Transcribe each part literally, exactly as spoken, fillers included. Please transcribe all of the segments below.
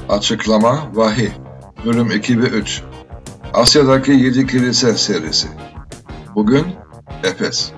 Açıklama Vahiy Bölüm iki ve üç Asya'daki Yedi Kilise serisi. Bugün Efes.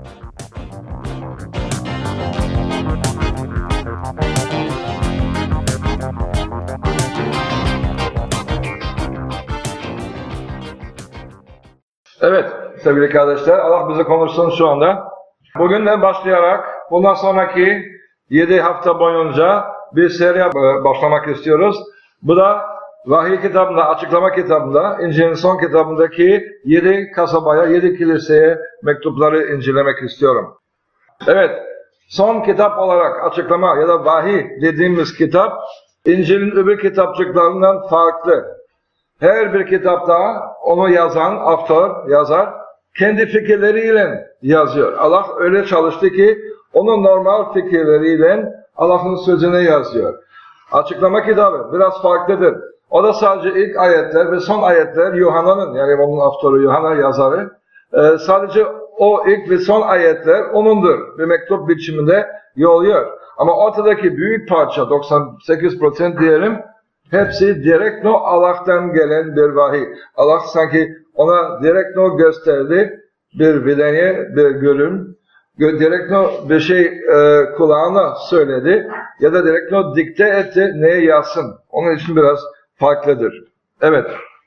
Evet sevgili kardeşler, Allah bize konuşsun şu anda. Bugünden başlayarak bundan sonraki yedi hafta boyunca bir seriye başlamak istiyoruz. Bu da Vahiy kitabında, Açıklama kitabında, İncil'in son kitabındaki yedi kasabaya, yedi kiliseye mektupları incelemek istiyorum. Evet, son kitap olarak Açıklama ya da Vahiy dediğimiz kitap, İncil'in öbür kitapçıklarından farklı. Her bir kitapta onu yazan, author, yazar, kendi fikirleriyle yazıyor. Allah öyle çalıştı ki, onun normal fikirleriyle Allah'ın sözüne yazıyor. Açıklama kitabı biraz farklıdır. O da sadece ilk ayetler ve son ayetler Yuhanna'nın, yani onun autoru Yuhanna yazarı. Ee, sadece o ilk ve son ayetler onundur. Bir mektup biçiminde yolluyor. Ama ortadaki büyük parça, doksan sekiz prosent diyelim, hepsi direkt no Allah'tan gelen bir vahiy. Allah sanki ona direkt no gösterdi, bir bilene, bir görün, direkt no bir şey e, kulağına söyledi ya da direkt no dikte etti, neye yazsın. Onun için biraz farklıdır. Evet.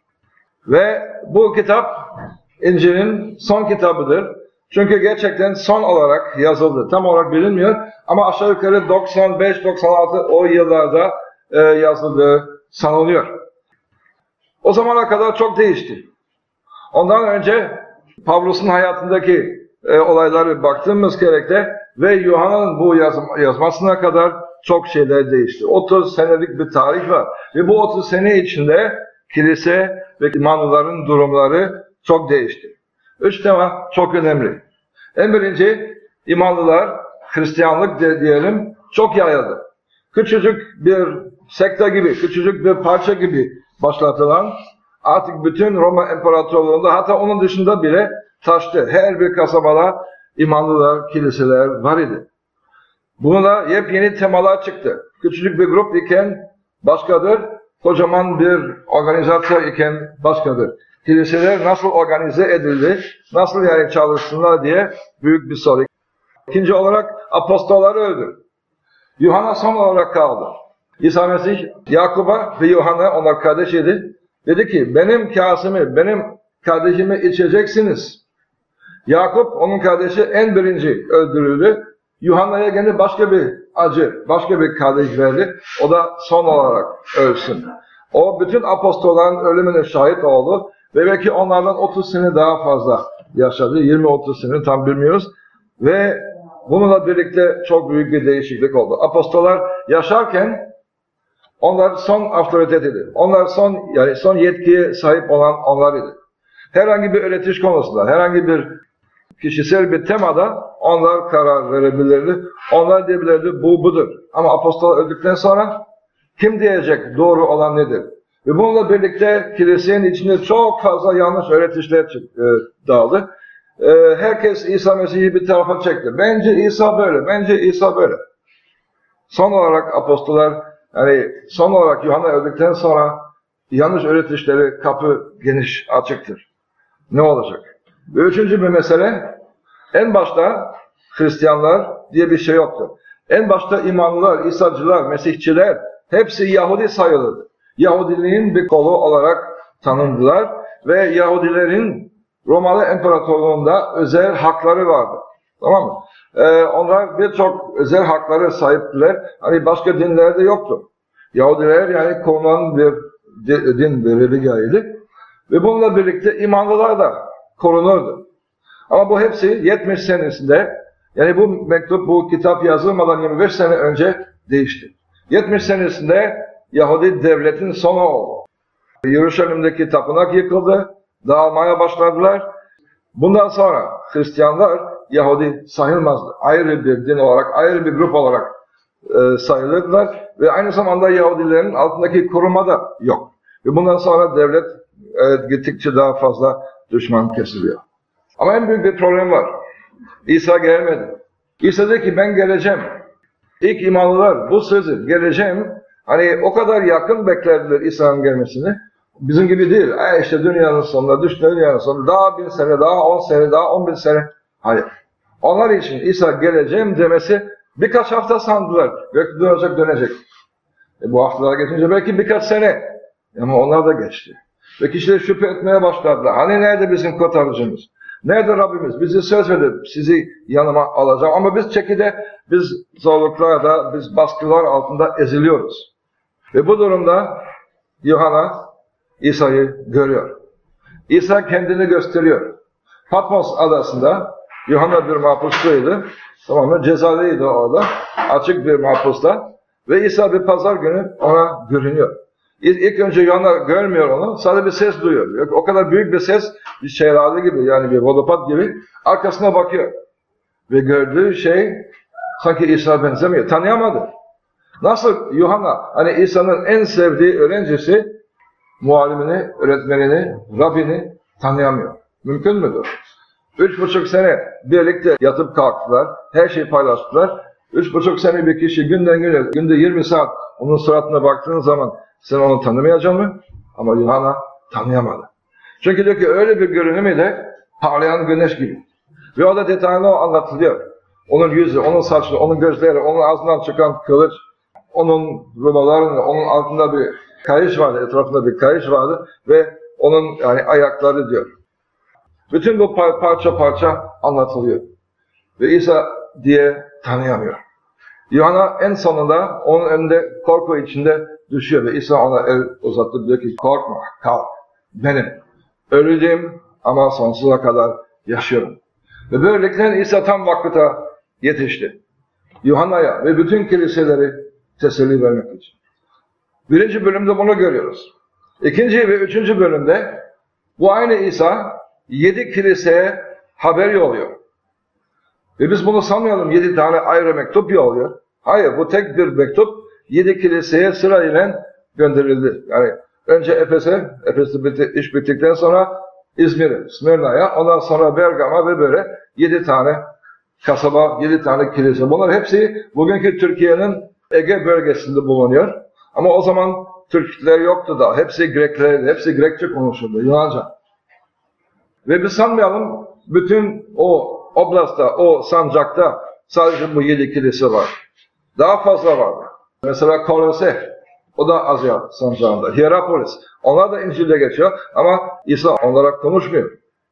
Ve bu kitap İncil'in son kitabıdır. Çünkü gerçekten son olarak yazıldı. Tam olarak bilinmiyor ama aşağı yukarı doksan beş doksan altı o yıllarda e, yazıldığı sanılıyor. O zamana kadar çok değişti. Ondan önce Pavlus'un hayatındaki e, olayları baktığımız gerekte ve Yuhanna'nın bu yazm yazmasına kadar çok şeyler değişti. otuz senelik bir tarih var. Ve bu otuz sene içinde kilise ve imanlıların durumları çok değişti. Üç tema çok önemli. En birinci, imanlılar, Hristiyanlık de diyelim, çok yayıldı. Küçücük bir sekte gibi, küçücük bir parça gibi başlatılan, artık bütün Roma İmparatorluğu'nda, hatta onun dışında bile taştı. Her bir kasabada imanlılar, kiliseler var idi. Buna yepyeni temalar çıktı. Küçücük bir grup iken başkadır, kocaman bir organizasyon iken başkadır. Kiliseler nasıl organize edildi, nasıl yani çalışsınlar diye büyük bir soru. İkinci olarak apostolları öldü. Yuhanna son olarak kaldı. İsa Mesih, Yakub'a ve Yuhanna, onlar kardeş idi. Dedi ki, benim kasımı, benim kardeşimi içeceksiniz. Yakup, onun kardeşi en birinci öldürüldü. Yuhanna'ya gene başka bir acı, başka bir kardeş verdi. O da son olarak ölsün. O bütün apostolların ölümüne şahit oldu. Ve belki onlardan otuz sene daha fazla yaşadı. yirmi otuz sene tam bilmiyoruz. Ve bununla birlikte çok büyük bir değişiklik oldu. Apostollar yaşarken onlar son otoritedir. Onlar son yani son yetkiye sahip olan onlar idi. Herhangi bir öğretiş konusunda, herhangi bir kişisel bir temada onlar karar verebilirdi. Onlar diyebilirdi bu budur. Ama apostollar öldükten sonra kim diyecek doğru olan nedir? Ve bununla birlikte kilisenin içinde çok fazla yanlış öğretişler e, dağıldı. E, herkes İsa Mesih'i bir tarafa çekti. Bence İsa böyle, bence İsa böyle. Son olarak apostollar, yani son olarak Yuhanna öldükten sonra yanlış öğretişleri kapı geniş açıktır. Ne olacak? Ve üçüncü bir mesele, en başta Hristiyanlar diye bir şey yoktu. En başta imanlılar, İsa'cılar, Mesihçiler hepsi Yahudi sayılırdı. Yahudiliğin bir kolu olarak tanındılar ve Yahudilerin Romalı İmparatorluğu'nda özel hakları vardı. Tamam mı? Ee, onlar birçok özel hakları sahiptiler. Hani başka dinlerde yoktu. Yahudiler yani korunan bir din, bir religiyaydı. Ve bununla birlikte imanlılar da korunurdu. Ama bu hepsi yetmiş senesinde, yani bu mektup, bu kitap yazılmadan yirmi beş sene önce değişti. yetmiş senesinde Yahudi devletin sonu oldu. Yeruşalim'deki tapınak yıkıldı, dağılmaya başladılar. Bundan sonra Hristiyanlar Yahudi sayılmazdı. Ayrı bir din olarak, ayrı bir grup olarak e, sayılırdılar. Ve aynı zamanda Yahudilerin altındaki koruma da yok. Ve bundan sonra devlet e, gittikçe daha fazla düşman kesiliyor. Ama en büyük bir problem var. İsa gelmedi. İsa dedi ki ben geleceğim. İlk imanlılar bu sözü geleceğim Hani o kadar yakın beklediler İsa'nın gelmesini. Bizim gibi değil. E işte dünyanın sonunda, düştü dünyanın sonunda, daha bir sene, daha on sene, daha on bir sene. Hayır. Onlar için İsa geleceğim demesi birkaç hafta sandılar. Belki dönecek, dönecek. E bu haftalar geçince belki birkaç sene. Ama onlar da geçti. Ve kişiler şüphe etmeye başladılar. Hani nerede bizim kurtarıcımız? Nerede Rabbimiz? Bizi söz verdi, sizi yanıma alacağım. Ama biz çekide, biz zorluklarda, biz baskılar altında eziliyoruz. Ve bu durumda Yuhanna İsa'yı görüyor. İsa kendini gösteriyor. Patmos adasında Yuhanna bir mahpustaydı. Tamam mı? Cezalıydı orada. Açık bir mahpusta. Ve İsa bir pazar günü ona görünüyor. İlk önce Yuhanna görmüyor onu. Sadece bir ses duyuyor. O kadar büyük bir ses, bir şelale gibi, yani bir vodopad gibi. Arkasına bakıyor. Ve gördüğü şey sanki İsa benzemiyor. Tanıyamadı. Nasıl Yuhanna, hani İsa'nın en sevdiği öğrencisi, muallimini, öğretmenini, Rabbini tanıyamıyor. Mümkün müdür? Üç buçuk sene birlikte yatıp kalktılar, her şeyi paylaştılar. Üç buçuk sene bir kişi günden güne, günde yirmi saat onun suratına baktığın zaman sen onu tanımayacaksın mı? Ama Yuhanna tanıyamadı. Çünkü diyor ki öyle bir görünümüyle parlayan güneş gibi. Ve orada detaylı anlatılıyor. Onun yüzü, onun saçları, onun gözleri, onun ağzından çıkan kılıç, onun rubalarının, onun altında bir kayış vardı, etrafında bir kayış vardı ve onun yani ayakları diyor. Bütün bu parça parça anlatılıyor. Ve İsa diye tanıyamıyor. Yuhanna en sonunda onun önünde korku içinde düşüyor ve İsa ona el uzattı, diyor ki korkma, kalk, benim. Öleceğim ama sonsuza kadar yaşıyorum. Ve böylelikle İsa tam vakitte yetişti. Yuhanna'ya ve bütün kiliseleri teselli vermek için. Birinci bölümde bunu görüyoruz. İkinci ve üçüncü bölümde bu aynı İsa yedi kiliseye haber yolluyor. Ve biz bunu sanmayalım, yedi tane ayrı mektup yolluyor. Hayır, bu tek bir mektup yedi kiliseye sırayla gönderildi. Yani önce Efes'e, Efes'te bitti, iş bittikten sonra İzmir'e, Smyrna'ya, ondan sonra Bergama ve böyle yedi tane kasaba, yedi tane kilise. Bunlar hepsi bugünkü Türkiye'nin Ege bölgesinde bulunuyor. Ama o zaman Türkler yoktu da, hepsi Greklerdi, hepsi Grekçe konuşurdu, Yunanca. Ve biz sanmayalım, bütün o oblasta, o sancakta sadece bu yedi kilise var. Daha fazla var. Mesela Kolose, o da Asya sancağında. Hierapolis, onlar da İncil'de geçiyor ama İsa onlara konuşmuyor.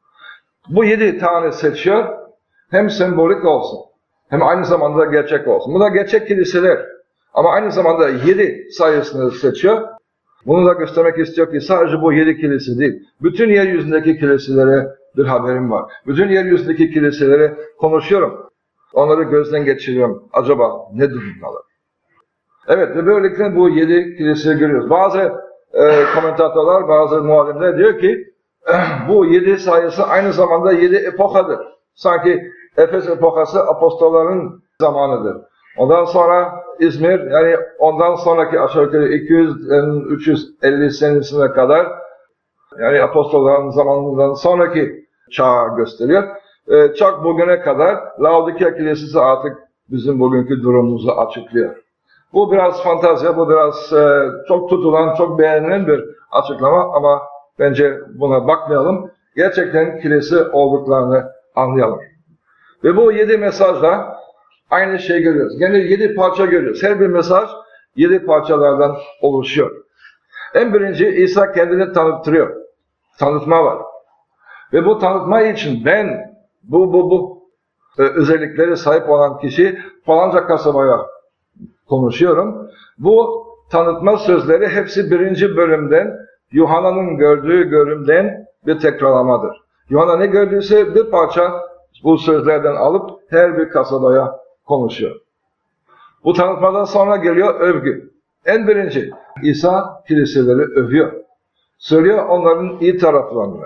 Bu yedi tane seçiyor, hem sembolik olsun, hem aynı zamanda gerçek olsun. Bu da gerçek kiliseler. Ama aynı zamanda yedi sayısını seçiyor. Bunu da göstermek istiyor ki sadece bu yedi kilise değil. Bütün yeryüzündeki kiliselere bir haberim var. Bütün yeryüzündeki kiliselere konuşuyorum. Onları gözden geçiriyorum. Acaba ne durumdalar? Evet ve böylelikle bu yedi kiliseyi görüyoruz. Bazı e, komentatörler, bazı muallimler diyor ki bu yedi sayısı aynı zamanda yedi epokadır. Sanki Efes epokası apostolların zamanıdır. Ondan sonra İzmir, yani ondan sonraki aşağı yukarı iki yüz üç yüz elli senesine kadar, yani apostolların zamanından sonraki çağı gösteriyor. Ee, çak bugüne kadar Laodikya Kilisesi artık bizim bugünkü durumumuzu açıklıyor. Bu biraz fantazya, bu biraz e, çok tutulan, çok beğenilen bir açıklama ama bence buna bakmayalım. Gerçekten kilise olduklarını anlayalım. Ve bu yedi mesajla aynı şeyi görüyoruz. Gene yedi parça görüyoruz. Her bir mesaj yedi parçalardan oluşuyor. En birinci İsa kendini tanıttırıyor. Tanıtma var. Ve bu tanıtma için ben bu bu bu e, özellikleri sahip olan kişi falanca kasabaya konuşuyorum. Bu tanıtma sözleri hepsi birinci bölümden Yuhanna'nın gördüğü görümden bir tekrarlamadır. Yuhanna ne gördüyse bir parça bu sözlerden alıp her bir kasabaya konuşuyor. Bu tanıtmadan sonra geliyor övgü. En birinci İsa kiliseleri övüyor. Söylüyor onların iyi taraflarını.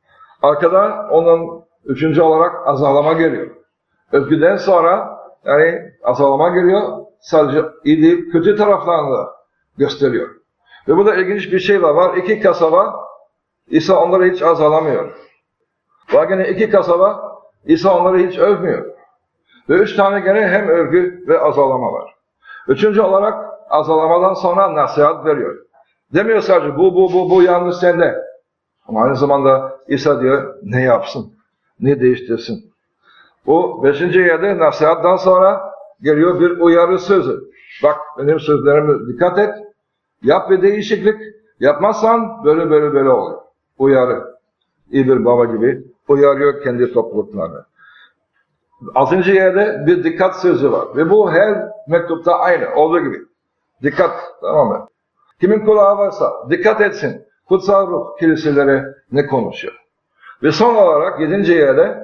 Arkada onun üçüncü olarak azalama geliyor. Övgüden sonra yani azalama geliyor. Sadece iyi değil, kötü taraflarını da gösteriyor. Ve burada ilginç bir şey var. Var iki kasaba, İsa onları hiç azalamıyor. Var gene iki kasaba, İsa onları hiç övmüyor. Ve üç tane gene hem övgü ve azalama var. Üçüncü olarak azalamadan sonra nasihat veriyor. Demiyor sadece bu bu bu bu yanlış sende. Ama aynı zamanda İsa diyor ne yapsın, ne değiştirsin. Bu beşinci yerde nasihattan sonra geliyor bir uyarı sözü. Bak benim sözlerime dikkat et, yap bir değişiklik, yapmazsan böyle böyle böyle oluyor. Uyarı. İyi bir baba gibi uyarıyor kendi topluluklarını. Altıncı yerde bir dikkat sözü var. Ve bu her mektupta aynı olduğu gibi. Dikkat, tamam mı? Kimin kulağı varsa dikkat etsin. Kutsal ruh kiliselere ne konuşuyor? Ve son olarak yedinci yerde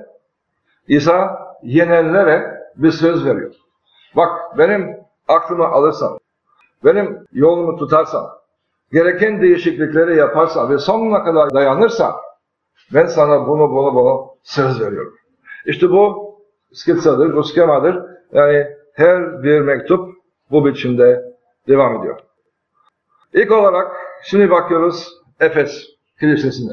İsa yenenlere bir söz veriyor. Bak benim aklımı alırsan, benim yolumu tutarsan, gereken değişiklikleri yaparsan ve sonuna kadar dayanırsan ben sana bunu bunu bunu söz veriyorum. İşte bu skitsadır, bu skemadır. Yani her bir mektup bu biçimde devam ediyor. İlk olarak şimdi bakıyoruz Efes Kilisesi'ne.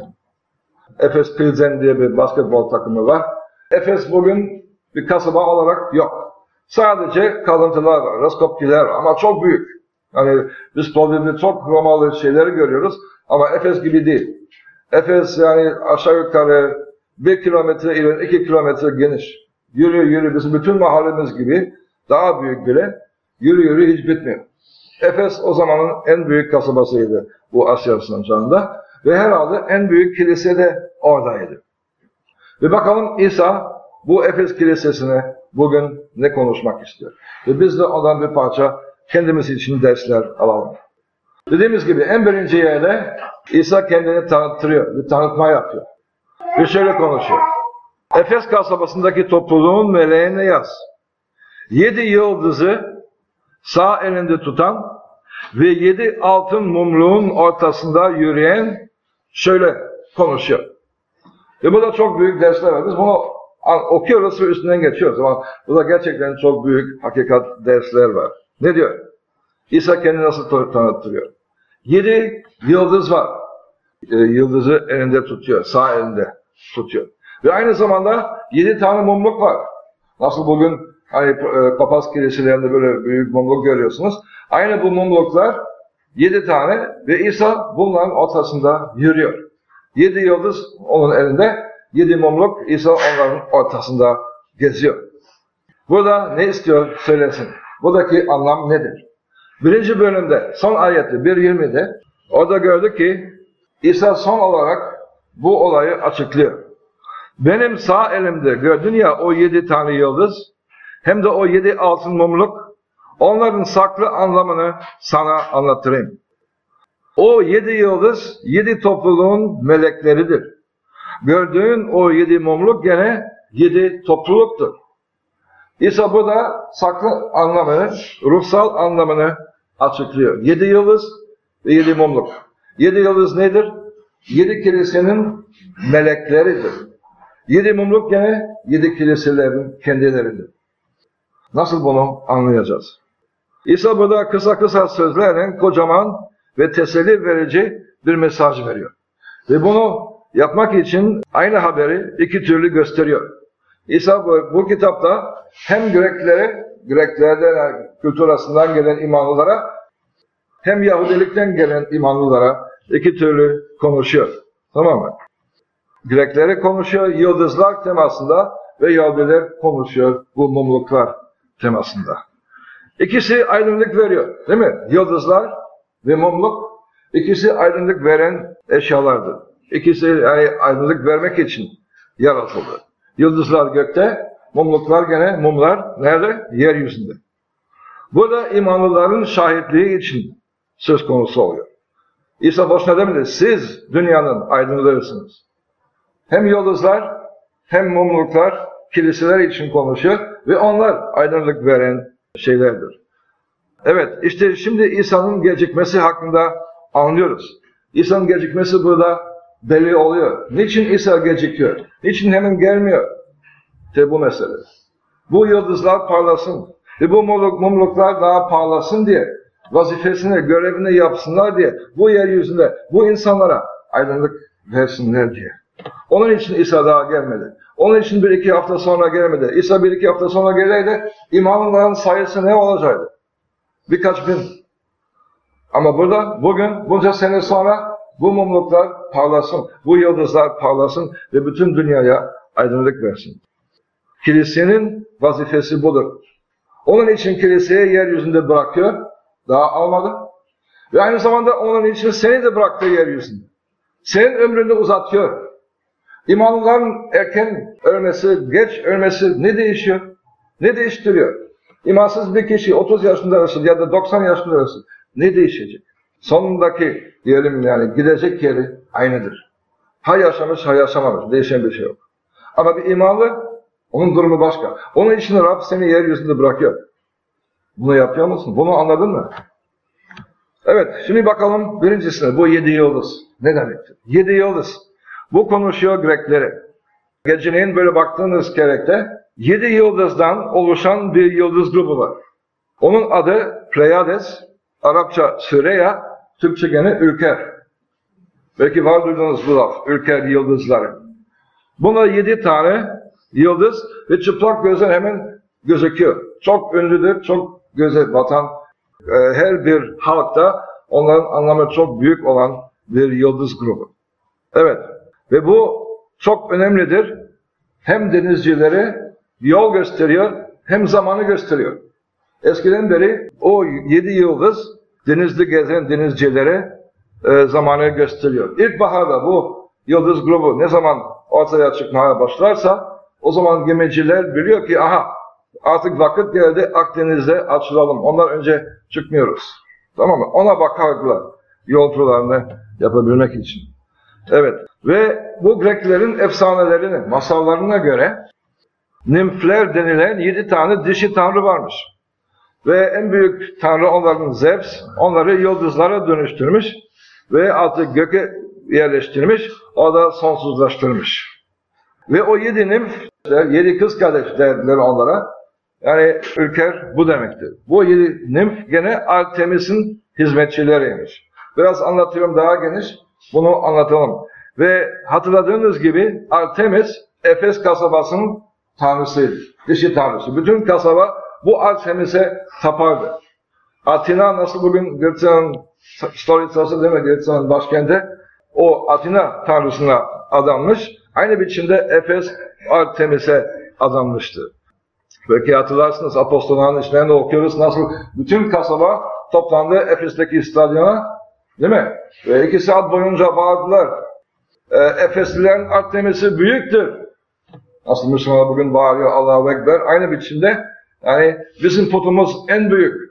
Efes Pilsen diye bir basketbol takımı var. Efes bugün bir kasaba olarak yok. Sadece kalıntılar var, Raskopkiler var ama çok büyük. Yani biz Plovdiv'de çok Romalı şeyleri görüyoruz ama Efes gibi değil. Efes yani aşağı yukarı bir kilometre ile iki kilometre geniş. Yürü yürü bizim bütün mahallemiz gibi daha büyük bile yürü yürü hiç bitmiyor. Efes o zamanın en büyük kasabasıydı bu Asya sınırlarında ve herhalde en büyük kilise de oradaydı. Ve bakalım İsa bu Efes kilisesine bugün ne konuşmak istiyor. Ve biz de ondan bir parça kendimiz için dersler alalım. Dediğimiz gibi en birinci yerde İsa kendini tanıttırıyor, bir tanıtma yapıyor. Ve şöyle konuşuyor. Efes kasabasındaki topluluğun meleğine yaz. Yedi yıldızı sağ elinde tutan ve yedi altın mumluğun ortasında yürüyen şöyle konuşuyor. Ve bu da çok büyük dersler var. Biz bunu okuyoruz ve üstünden geçiyoruz ama burada gerçekten çok büyük hakikat dersler var. Ne diyor? İsa kendini nasıl tanıttırıyor? Yedi yıldız var. E, yıldızı elinde tutuyor, sağ elinde tutuyor. Ve aynı zamanda yedi tane mumluk var. Nasıl bugün hani e, papaz kiliselerinde böyle büyük mumluk görüyorsunuz. Aynı bu mumluklar yedi tane ve İsa bunların ortasında yürüyor. Yedi yıldız onun elinde, yedi mumluk İsa onların ortasında geziyor. Burada ne istiyor söylesin. Buradaki anlam nedir? Birinci bölümde, son ayeti bir yirmide orada gördük ki İsa son olarak bu olayı açıklıyor. Benim sağ elimde gördün ya o yedi tane yıldız, hem de o yedi altın mumluk, onların saklı anlamını sana anlatırım. O yedi yıldız, yedi topluluğun melekleridir. Gördüğün o yedi mumluk gene yedi topluluktur. İsa burada saklı anlamını, ruhsal anlamını açıklıyor. Yedi yıldız ve yedi mumluk. Yedi yıldız nedir? Yedi kilisenin melekleridir. Yedi mumluk gene yedi kiliselerin kendileridir. Nasıl bunu anlayacağız? İsa burada kısa kısa sözlerle kocaman ve teselli verici bir mesaj veriyor. Ve bunu yapmak için aynı haberi iki türlü gösteriyor. İsa bu, bu kitapta hem Greklere, Greklerden, kültür arasından gelen imanlılara, hem Yahudilikten gelen imanlılara iki türlü konuşuyor. Tamam mı? Grekleri konuşuyor yıldızlar temasında ve Yahudiler konuşuyor bu mumluklar temasında. İkisi aydınlık veriyor, değil mi? Yıldızlar ve mumluk, ikisi aydınlık veren eşyalardır. İkisi yani aydınlık vermek için yaratıldı. Yıldızlar gökte, mumluklar gene, mumlar nerede? Yeryüzünde. Burada imanlıların şahitliği için söz konusu oluyor. İsa boşuna demedi, siz dünyanın aydınlığısınız. Hem yıldızlar hem mumluklar kiliseler için konuşuyor ve onlar aydınlık veren şeylerdir. Evet, işte şimdi İsa'nın gecikmesi hakkında anlıyoruz. İsa'nın gecikmesi burada belli oluyor. Niçin İsa gecikiyor? Niçin hemen gelmiyor? İşte bu mesele. Bu yıldızlar parlasın ve bu mumluklar daha parlasın diye, vazifesini, görevini yapsınlar diye, bu yeryüzünde bu insanlara aydınlık versinler diye. Onun için İsa daha gelmedi. Onun için bir iki hafta sonra gelmedi. İsa bir iki hafta sonra geleydi, imanlıların sayısı ne olacaktı? Birkaç bin. Ama burada bugün bunca sene sonra bu mumluklar parlasın, bu yıldızlar parlasın ve bütün dünyaya aydınlık versin. Kilisenin vazifesi budur. Onun için kiliseye yeryüzünde bırakıyor, daha almadı. Ve aynı zamanda onun için seni de bıraktı yeryüzünde. Senin ömrünü uzatıyor. İmanlıların erken ölmesi, geç ölmesi ne değişiyor? Ne değiştiriyor? İmansız bir kişi otuz yaşında ölsün ya da doksan yaşında ölsün. Ne değişecek? Sonundaki diyelim yani gidecek yeri aynıdır. Ha yaşamış ha yaşamamış. Değişen bir şey yok. Ama bir imanlı, onun durumu başka. Onun için Rab seni yeryüzünde bırakıyor. Bunu yapıyor musun? Bunu anladın mı? Evet, şimdi bakalım birincisine. Bu yedi yıldız. Ne demektir? Yedi yıldız. Bu konuşuyor Greklere. Geceleyin böyle baktığınız gerekte yedi yıldızdan oluşan bir yıldız grubu var. Onun adı Pleiades, Arapça Süreya, Türkçe gene Ülker. Belki var duydunuz bu laf, Ülker yıldızları. Buna yedi tane yıldız ve çıplak gözden hemen gözüküyor. Çok ünlüdür, çok göze batan, e, her bir halkta onların anlamı çok büyük olan bir yıldız grubu. Evet, ve bu çok önemlidir. Hem denizcilere yol gösteriyor, hem zamanı gösteriyor. Eskiden beri o yedi yıldız denizde gezen denizcilere e, zamanı gösteriyor. İlkbaharda bu yıldız grubu ne zaman ortaya çıkmaya başlarsa o zaman gemiciler biliyor ki aha artık vakit geldi Akdeniz'de açılalım. Ondan önce çıkmıyoruz. Tamam mı? Ona bakarlar yolculuğlarını yapabilmek için. Evet. Ve bu Greklerin efsanelerine, masallarına göre nimfler denilen yedi tane dişi tanrı varmış. Ve en büyük tanrı onların Zeus, onları yıldızlara dönüştürmüş ve artık göke yerleştirmiş, o da sonsuzlaştırmış. Ve o yedi nimf, yedi kız kardeş derler onlara. Yani Ülker bu demektir. Bu yedi nimf gene Artemis'in hizmetçileriymiş. Biraz anlatıyorum daha geniş, bunu anlatalım. Ve hatırladığınız gibi Artemis, Efes kasabasının tanrısıydı. Dişi tanrısı. Bütün kasaba bu Artemis'e tapardı. Atina nasıl bugün Gırtsan'ın Stolicası değil mi? Gırtsan'ın başkenti. O Atina tanrısına adanmış. Aynı biçimde Efes Artemis'e adanmıştı. Belki hatırlarsınız apostolların işlerinde okuyoruz nasıl bütün kasaba toplandı Efes'teki stadyona, değil mi? Ve iki saat boyunca bağırdılar. E, Efeslilerin Artemis'i büyüktür. Nasıl Müslümanlar bugün bağırıyor Allahu Ekber. Aynı biçimde yani bizim putumuz en büyük.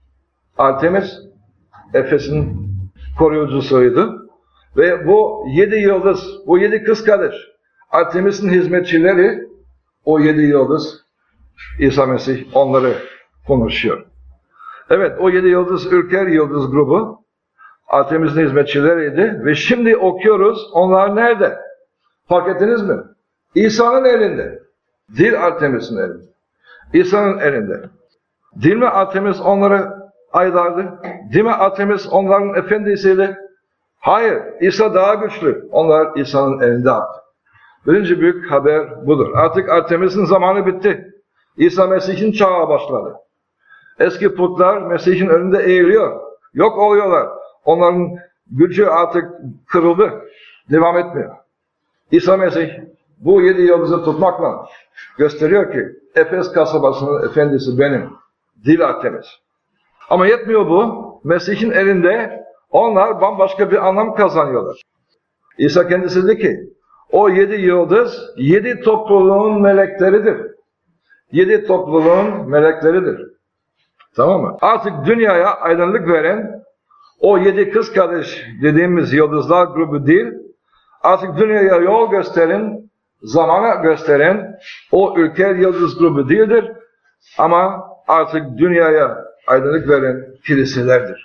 Artemis Efes'in koruyucusuydu. Ve bu yedi yıldız, bu yedi kız kardeş, Artemis'in hizmetçileri, o yedi yıldız, İsa Mesih onları konuşuyor. Evet, o yedi yıldız, Ülker yıldız grubu, Artemis'in hizmetçileriydi ve şimdi okuyoruz, onlar nerede? Fark ettiniz mi? İsa'nın elinde, değil Artemis'in elinde. İsa'nın elinde. Değil mi Artemis onları aydardı? Değil mi Artemis onların efendisiydi? Hayır, İsa daha güçlü. Onlar İsa'nın elinde artık. Birinci büyük haber budur. Artık Artemis'in zamanı bitti. İsa Mesih'in çağı başladı. Eski putlar Mesih'in önünde eğiliyor. Yok oluyorlar. Onların gücü artık kırıldı. Devam etmiyor. İsa Mesih bu yedi yıldızı tutmakla gösteriyor ki Efes kasabasının efendisi benim. Değil Artemis. Ama yetmiyor bu. Mesih'in elinde onlar bambaşka bir anlam kazanıyorlar. İsa kendisi dedi ki o yedi yıldız yedi topluluğun melekleridir. Yedi topluluğun melekleridir. Tamam mı? Artık dünyaya aydınlık veren o yedi kız kardeş dediğimiz yıldızlar grubu değil, artık dünyaya yol gösteren, zamana gösteren o Ülker yıldız grubu değildir. Ama artık dünyaya aydınlık veren kiliselerdir.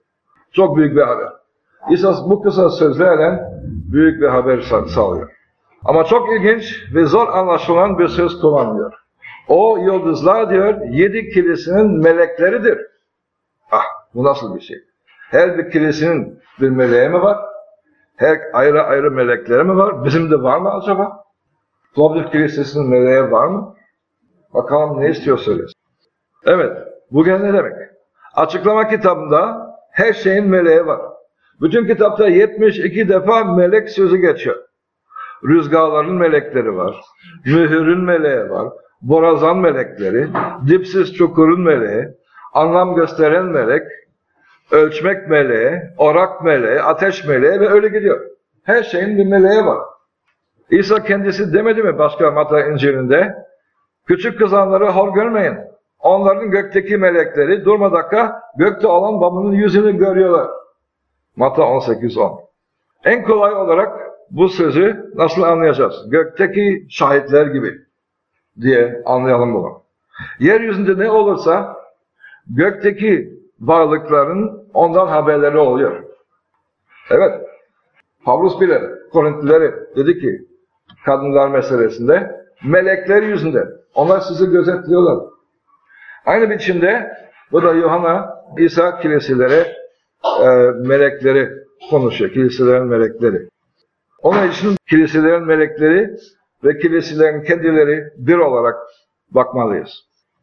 Çok büyük bir haber. İsa bu kısa sözlerle büyük bir haber sağlıyor. Ama çok ilginç ve zor anlaşılan bir söz kullanıyor. O yıldızlar diyor, yedi kilisenin melekleridir. Ah, bu nasıl bir şey? Her bir kilisenin bir meleği mi var? Her ayrı ayrı melekleri mi var? Bizim de var mı acaba? Plovdiv Kilisesi'nin meleği var mı? Bakalım ne istiyor söylesin. Evet, bu gene ne demek? Açıklama kitabında Her şeyin meleği var. Bütün kitapta yetmiş iki defa melek sözü geçiyor. Rüzgarların melekleri var. Mühürün meleği var. Borazan melekleri. Dipsiz çukurun meleği. Anlam gösteren melek. Ölçmek meleği. Orak meleği. Ateş meleği ve öyle gidiyor. Her şeyin bir meleği var. İsa kendisi demedi mi başka Matta İncil'inde? Küçük kızanları hor görmeyin. Onların gökteki melekleri durmadan gökte olan babamın yüzünü görüyorlar. Matta on sekiz on. En kolay olarak bu sözü nasıl anlayacağız? Gökteki şahitler gibi diye anlayalım bunu. Yeryüzünde ne olursa gökteki varlıkların ondan haberleri oluyor. Evet. Pavlus bile Korintlilere dedi ki kadınlar meselesinde melekler yüzünde. Onlar sizi gözetliyorlar. Aynı biçimde bu da Yuhanna İsa kiliselere e, melekleri konuşuyor. Kiliselerin melekleri. Onun için kiliselerin melekleri ve kiliselerin kendileri bir olarak bakmalıyız.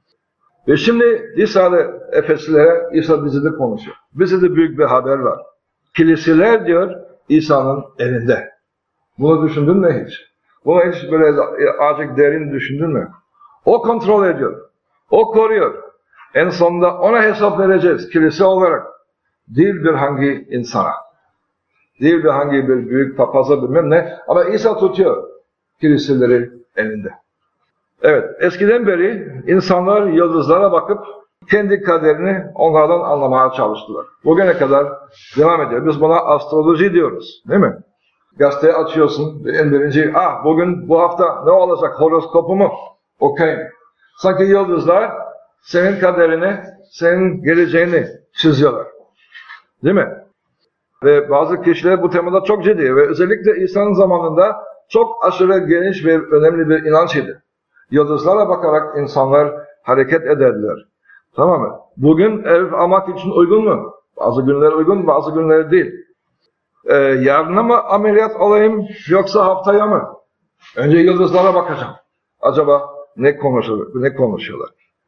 Ve şimdi İsa'da Efeslilere İsa bizi de konuşuyor. Bize de büyük bir haber var. Kiliseler diyor İsa'nın elinde. Bunu düşündün mü hiç? Bunu hiç böyle azıcık derin düşündün mü? O kontrol ediyor. O koruyor. En sonunda ona hesap vereceğiz kilise olarak. Değil bir hangi insana. Değil bir hangi bir büyük papaza bilmem ne. Ama İsa tutuyor kiliseleri elinde. Evet, eskiden beri insanlar yıldızlara bakıp kendi kaderini onlardan anlamaya çalıştılar. Bugüne kadar devam ediyor. Biz buna astroloji diyoruz, değil mi? Gazeteyi açıyorsun, en birinci, ah bugün bu hafta ne olacak, horoskopumu okuyayım. Sanki yıldızlar senin kaderini, senin geleceğini çiziyorlar. Değil mi? Ve bazı kişiler bu temada çok ciddi ve özellikle İsa'nın zamanında çok aşırı geniş ve önemli bir inanç idi. Yıldızlara bakarak insanlar hareket ederdiler. Tamam mı? Bugün ev almak için uygun mu? Bazı günler uygun, bazı günler değil. Ee, yarına mı ameliyat olayım yoksa haftaya mı? Önce yıldızlara bakacağım. Acaba ne konuşuyorlar? Ne konuşuyorlar?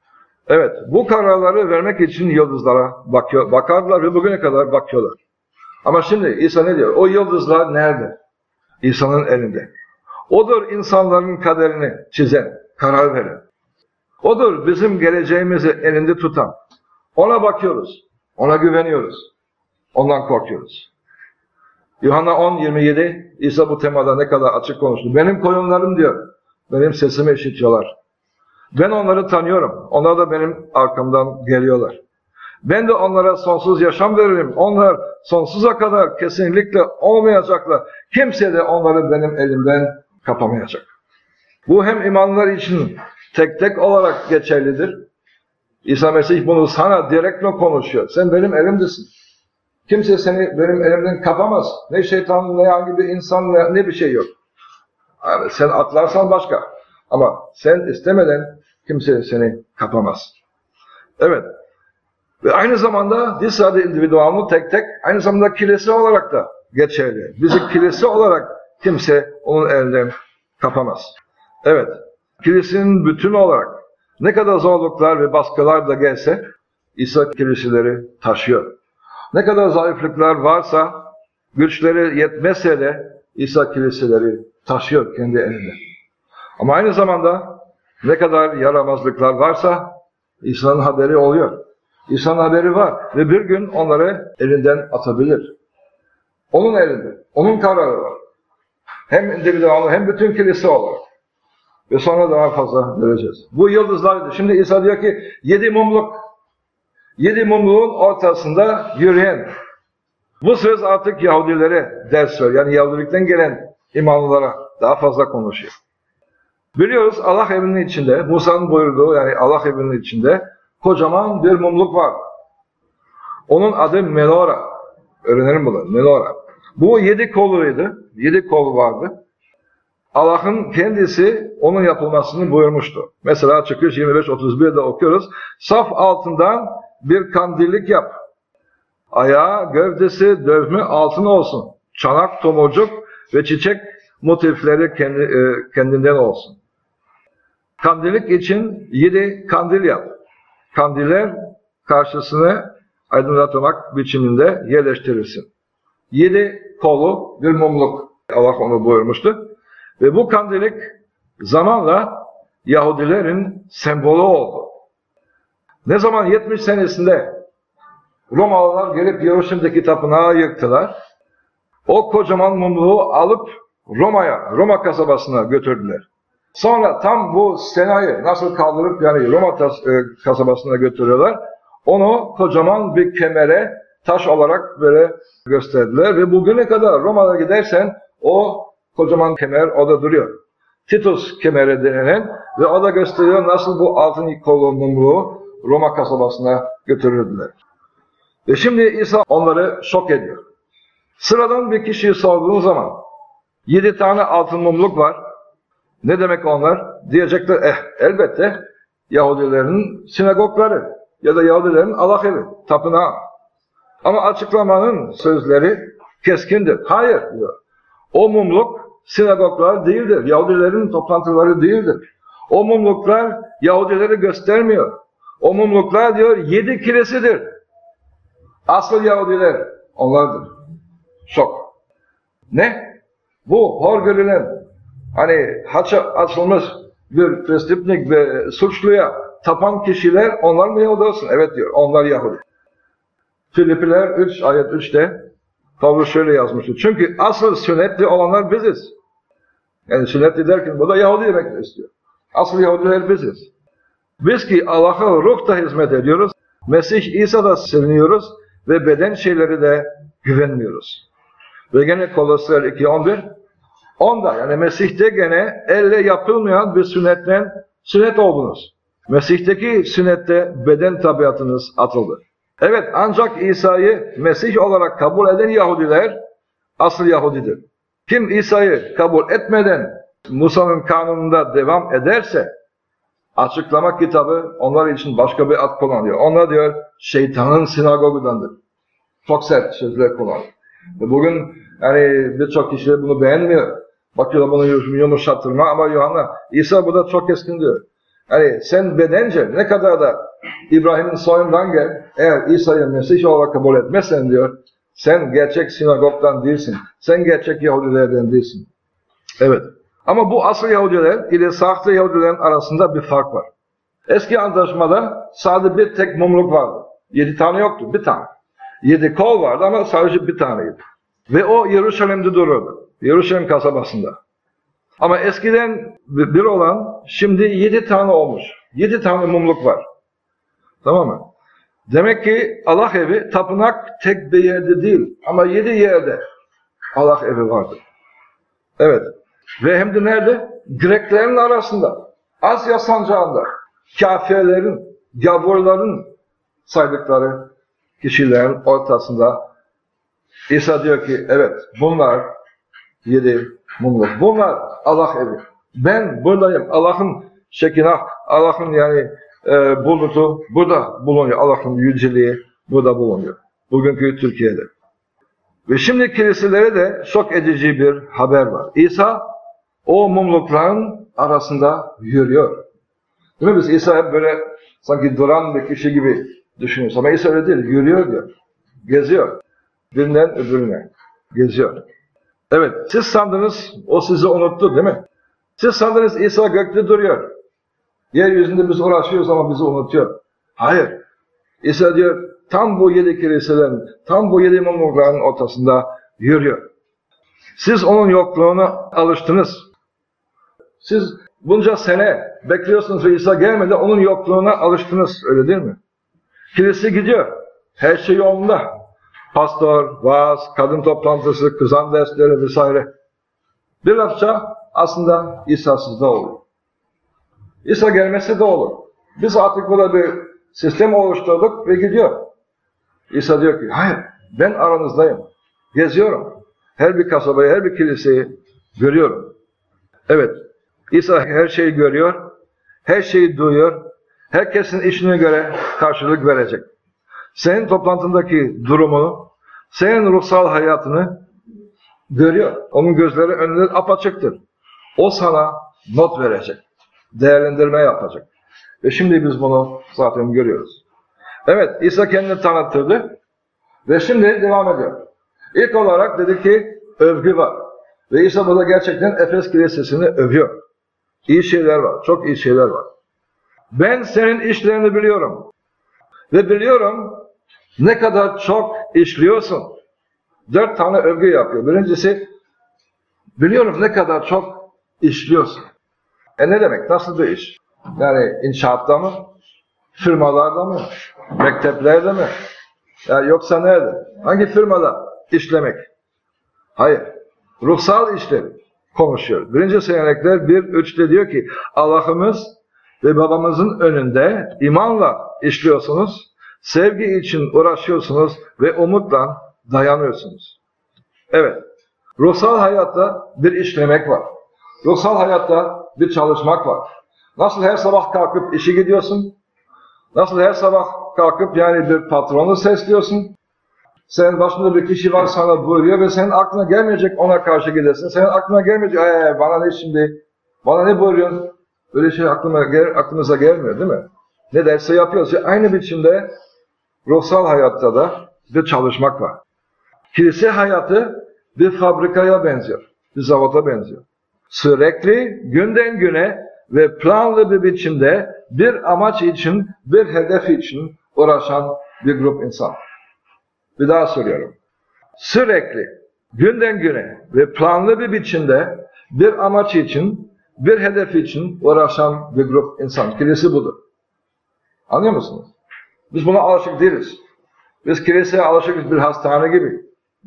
Evet, bu kararları vermek için yıldızlara bakıyor, bakarlar ve bugüne kadar bakıyorlar. Ama şimdi İsa ne diyor? O yıldızlar nerede? İsa'nın elinde. Odur insanların kaderini çizen, karar veren. Odur bizim geleceğimizi elinde tutan. Ona bakıyoruz, ona güveniyoruz, ondan korkuyoruz. Yuhanna on yirmi yedi, İsa bu temada ne kadar açık konuştu. Benim koyunlarım diyor, benim sesimi işitiyorlar. Ben onları tanıyorum, onlar da benim arkamdan geliyorlar. Ben de onlara sonsuz yaşam veririm. Onlar sonsuza kadar kesinlikle olmayacaklar. Kimse de onları benim elimden kapamayacak. Bu hem imanlar için tek tek olarak geçerlidir. İsa Mesih bunu sana direktle konuşuyor. Sen benim elimdesin. Kimse seni benim elimden kapamaz. Ne şeytan, ne hangi bir insan, ne, ne bir şey yok. Yani sen atlarsan başka. Ama sen istemeden kimse seni kapamaz. Evet. Ve aynı zamanda değil sadece individualını tek tek, aynı zamanda kilise olarak da geçerli. Bizi kilise olarak kimse onun elinden kapamaz. Evet, kilisenin bütün olarak ne kadar zorluklar ve baskılar da gelse, İsa kiliseleri taşıyor. Ne kadar zayıflıklar varsa, güçleri yetmezse de İsa kiliseleri taşıyor kendi elinde. Ama aynı zamanda ne kadar yaramazlıklar varsa, İsa'nın haberi oluyor. İsa'nın haberi var ve bir gün onları elinden atabilir. Onun elinde, onun kararı var. Hem individual hem bütün kilise olarak. Ve sonra daha fazla vereceğiz. Bu yıldızlar, şimdi İsa diyor ki yedi mumluk, yedi mumluğun ortasında yürüyen. Bu söz artık Yahudilere ders veriyor. Yani Yahudilikten gelen imanlılara daha fazla konuşuyor. Biliyoruz Allah evinin içinde, Musa'nın buyurduğu yani Allah evinin içinde kocaman bir mumluk var. Onun adı Menora. Öğrenelim bunu. Menora. Bu yedi koluydu. Yedi kol vardı. Allah'ın kendisi onun yapılmasını buyurmuştu. Mesela Çıkış yirmi beş otuz bir'de okuyoruz. Saf altından bir kandillik yap. Ayağı, gövdesi, dövme altın olsun. Çanak, tomurcuk ve çiçek motifleri kendi, e, kendinden olsun. Kandillik için yedi kandil yap. Kandiller karşısına aydınlatmak biçiminde yerleştirirsin. Yedi kolu bir mumluk. Allah onu buyurmuştu. Ve bu kandillik zamanla Yahudilerin sembolü oldu. Ne zaman yetmiş senesinde Romalılar gelip Yeruşalim'deki tapınağı yıktılar. O kocaman mumluğu alıp Roma'ya, Roma kasabasına götürdüler. Sonra tam bu stenayı nasıl kaldırıp yani Roma kasabasına götürüyorlar. Onu kocaman bir kemere taş olarak böyle gösterdiler. Ve bugüne kadar Roma'da gidersen o kocaman kemer orada duruyor. Titus kemeri denilen ve o da gösteriyor nasıl bu altın kollu mumluğu Roma kasabasına götürürdüler. Ve şimdi İsa onları şok ediyor. Sıradan bir kişiyi sorduğun zaman yedi tane altın mumluk var. Ne demek onlar? Diyecekler eh elbette Yahudilerin sinagogları ya da Yahudilerin Allah evi, tapınağı. Ama açıklamanın sözleri keskindir. Hayır diyor. O mumluk sinagoglar değildir. Yahudilerin toplantıları değildir. O mumluklar Yahudileri göstermiyor. O mumluklar diyor yedi kilisidir. Asıl Yahudiler onlardır. Şok. Ne? Bu hor görülen hani haça açılmış bir prestipnik ve suçluya tapan kişiler onlar mı Yahudi olsun? Evet diyor. Onlar Yahudi. Filipiler üç ayet üçte Pavlus şöyle yazmıştır. Çünkü asıl sünnetli olanlar biziz. Yani sünnetli derken bu da Yahudi demek istiyor. Asıl Yahudiler biziz. Biz ki Allah'a ruhta hizmet ediyoruz. Mesih İsa'da seviniyoruz ve beden şeyleri de güvenmiyoruz. Ve gene Kolosser iki on bir onda yani Mesih'te gene elle yapılmayan bir sünnetten sünnet oldunuz. Mesih'teki sünnette beden tabiatınız atıldı. Evet ancak İsa'yı Mesih olarak kabul eden Yahudiler asıl Yahudidir. Kim İsa'yı kabul etmeden Musa'nın kanununda devam ederse açıklama kitabı onlar için başka bir ad kullanıyor. Onlar diyor şeytanın sinagogundandır. Çok sert sözler kullanıyor. Bugün yani birçok kişi bunu beğenmiyor. Bakıyorlar bunu yumuşatırma ama Yuhanna İsa burada çok keskin diyor. Yani sen bedence ne kadar da İbrahim'in soyundan gel, eğer İsa'yı Mesih olarak kabul etmezsen diyor, sen gerçek sinagogdan değilsin, sen gerçek Yahudilerden değilsin. Evet. Ama bu asıl Yahudiler ile sahte Yahudilerin arasında bir fark var. Eski antlaşmada sadece bir tek mumluk vardı. Yedi tane yoktu, bir tane. Yedi kol vardı ama sadece bir taneydi. Ve o Yeruşalim'de dururdu. Yeruşalim kasabasında. Ama eskiden bir olan şimdi yedi tane olmuş. Yedi tane mumluk var. Tamam mı? Demek ki Allah evi, tapınak tek bir yerde değil. Ama yedi yerde Allah evi vardır. Evet. Ve hem de nerede? Greklerin arasında. Asya sancağında. Kafirlerin, gavurların saydıkları kişilerin ortasında. İsa diyor ki evet bunlar yedi mumluk. Bunlar Allah evi. Ben buradayım. Allah'ın şekinah, Allah'ın yani e, bulutu burada bulunuyor. Allah'ın yüceliği burada bulunuyor. Bugünkü Türkiye'de. Ve şimdi kiliselere de şok edici bir haber var. İsa o mumlukların arasında yürüyor. Değil mi? Biz İsa hep böyle sanki duran bir kişi gibi düşünüyoruz. Ama İsa öyle değil. Yürüyor diyor. Geziyor. Birinden öbürüne. Geziyor. Evet. Siz sandınız o sizi unuttu değil mi? Siz sandınız İsa gökte duruyor. Yeryüzünde biz uğraşıyoruz ama bizi unutuyor. Hayır. İsa diyor tam bu yedi kiliselerin, tam bu yedi mumlukların ortasında yürüyor. Siz onun yokluğuna alıştınız. Siz bunca sene bekliyorsunuz ve İsa gelmedi, onun yokluğuna alıştınız. Öyle değil mi? Kilise gidiyor. Her şey yolunda. Pastor, vaaz, kadın toplantısı, kızan dersleri vesaire. Bir lafça aslında İsa'sız da olur. İsa gelmesi de olur. Biz artık burada bir sistem oluşturduk ve gidiyor. İsa diyor ki hayır ben aranızdayım. Geziyorum. Her bir kasabayı, her bir kiliseyi görüyorum. Evet. İsa her şeyi görüyor. Her şeyi duyuyor. Herkesin işine göre karşılık verecek. Senin toplantındaki durumunu, senin ruhsal hayatını görüyor. Onun gözleri önünde apaçıktır. O sana not verecek. Değerlendirme yapacak. Ve şimdi biz bunu zaten görüyoruz. Evet, İsa kendini tanıttırdı ve şimdi devam ediyor. İlk olarak dedi ki övgü var. Ve İsa burada gerçekten Efes Kilisesi'ni övüyor. İyi şeyler var, çok iyi şeyler var. Ben senin işlerini biliyorum. Ve biliyorum ne kadar çok işliyorsun. Dört tane övgü yapıyor. Birincisi, biliyorum ne kadar çok işliyorsun. E ne demek? Nasıl bir iş? Yani inşaatta mı? Firmalarda mı? Mekteplerde mi? Ya yoksa nerede? Hangi firmada işlemek? Hayır. Ruhsal işleri konuşuyor. Birinci Senelikler bir üçte diyor ki Allah'ımız ve babamızın önünde imanla işliyorsunuz, sevgi için uğraşıyorsunuz ve umutla dayanıyorsunuz. Evet, ruhsal hayatta bir işlemek var. Ruhsal hayatta bir çalışmak var. Nasıl her sabah kalkıp işe gidiyorsun? Nasıl her sabah kalkıp yani bir patronu sesliyorsun? Senin başında bir kişi var sana buyuruyor ve senin aklına gelmeyecek ona karşı gidersin. Senin aklına gelmeyecek, ee, bana ne şimdi, bana ne buyuruyorsun? Öyle şey aklıma, aklımıza gelmiyor değil mi? Ne derse yapıyoruz. Yani aynı biçimde ruhsal hayatta da bir çalışmak var. Kilise hayatı bir fabrikaya benziyor, bir zavota benziyor. Sürekli günden güne ve planlı bir biçimde bir amaç için, bir hedef için uğraşan bir grup insan. Bir daha söylüyorum. Sürekli günden güne ve planlı bir biçimde bir amaç için, bir hedef için uğraşan bir grup insan. Kilise budur. Anlıyor musunuz? Biz buna alışık değiliz. Biz kiliseye alışık bir hastane gibi.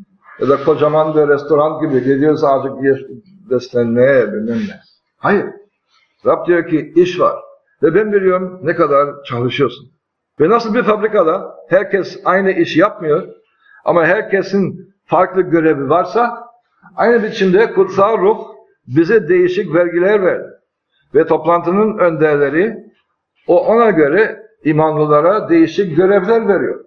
Ya da kocaman bir restoran gibi. Gidiyoruz azıcık beslenmeye, bilmem ne. Hayır. Rab diyor ki iş var. Ve ben biliyorum ne kadar çalışıyorsun. Ve nasıl bir fabrikada herkes aynı işi yapmıyor ama herkesin farklı görevi varsa aynı biçimde kutsal ruh bize değişik vergiler verdi. Ve toplantının önderleri o ona göre imanlılara değişik görevler veriyor.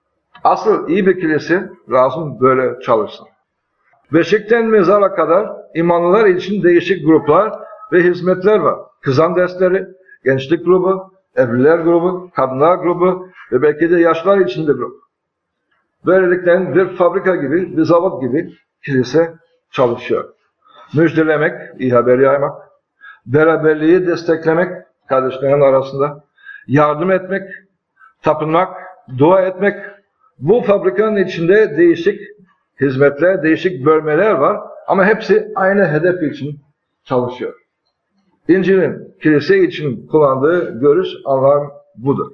Asıl iyi bir kilise lazım böyle çalışsın. Beşikten mezara kadar imanlılar için değişik gruplar ve hizmetler var. Kızan dersleri, gençlik grubu, evliler grubu, kadınlar grubu ve belki de yaşlar için de grup. Böylelikle bir fabrika gibi, bir zavod gibi kilise çalışıyor. Müjdelemek, iyi haber yaymak, beraberliği desteklemek kardeşlerin arasında, yardım etmek, tapınmak, dua etmek, bu fabrikanın içinde değişik hizmetler, değişik bölmeler var ama hepsi aynı hedef için çalışıyor. İncil'in kilise için kullandığı görüş, anlam budur.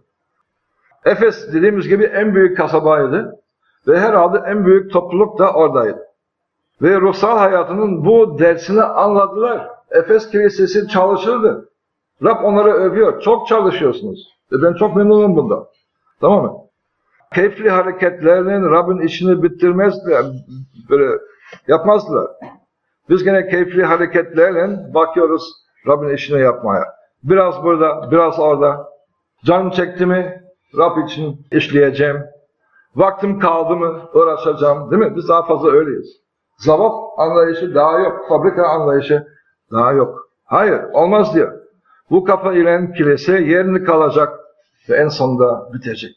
Efes dediğimiz gibi en büyük kasabaydı ve herhalde en büyük topluluk da oradaydı. Ve ruhsal hayatının bu dersini anladılar. Efes kilisesi çalışırdı. Rab onları övüyor. Çok çalışıyorsunuz. Ve ben çok memnunum bundan. Tamam mı? Keyifli hareketlerle Rab'in işini bitirmezler. Böyle yapmazlar. Biz gene keyifli hareketlerle bakıyoruz Rab'in işini yapmaya. Biraz burada, biraz orada. Canım çekti mi Rab için işleyeceğim. Vaktim kaldı mı uğraşacağım. Değil mi? Biz daha fazla öyleyiz. Zavod anlayışı daha yok. Fabrika anlayışı daha yok. Hayır, olmaz diyor. Bu kafa ile kilise yerini kalacak ve en sonunda bitecek.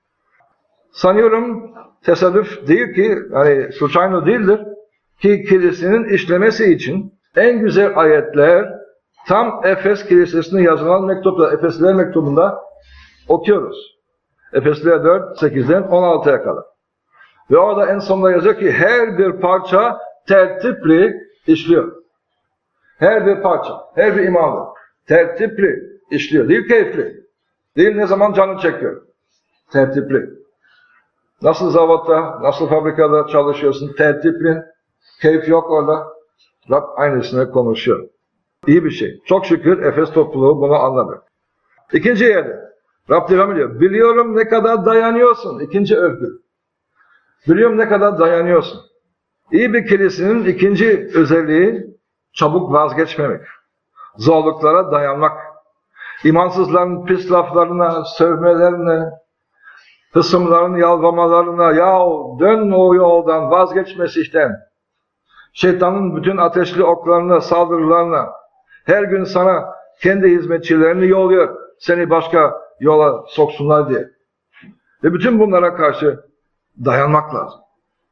Sanıyorum tesadüf değil ki, hani suçayno değildir ki kilisenin işlemesi için en güzel ayetler tam Efes Kilisesi'ne yazılan mektupta, Efesliler mektubunda okuyoruz. Efesliler dört, sekizden on altıya kadar. Ve orada en sonunda yazıyor ki her bir parça tertipli işliyor. Her bir parça, her bir imanlı tertipli işliyor. Değil keyifli. Değil ne zaman canı çekiyor. Tertipli. Nasıl zavotta, nasıl fabrikada çalışıyorsun? Tertipli. Keyif yok orada. Rab aynısını konuşuyor. İyi bir şey. Çok şükür Efes topluluğu bunu anladı. İkinci yerde Rab devam ediyor. Biliyorum ne kadar dayanıyorsun. İkinci övgü. Biliyorum ne kadar dayanıyorsun. İyi bir kilisenin ikinci özelliği çabuk vazgeçmemek. Zorluklara dayanmak. İmansızların pis laflarına, sövmelerine, hısımların yalvamalarına, yahu dön o yoldan, vazgeçmesi işten. Şeytanın bütün ateşli oklarına, saldırılarına, her gün sana kendi hizmetçilerini yolluyor, seni başka yola soksunlar diye. Ve bütün bunlara karşı dayanmak lazım.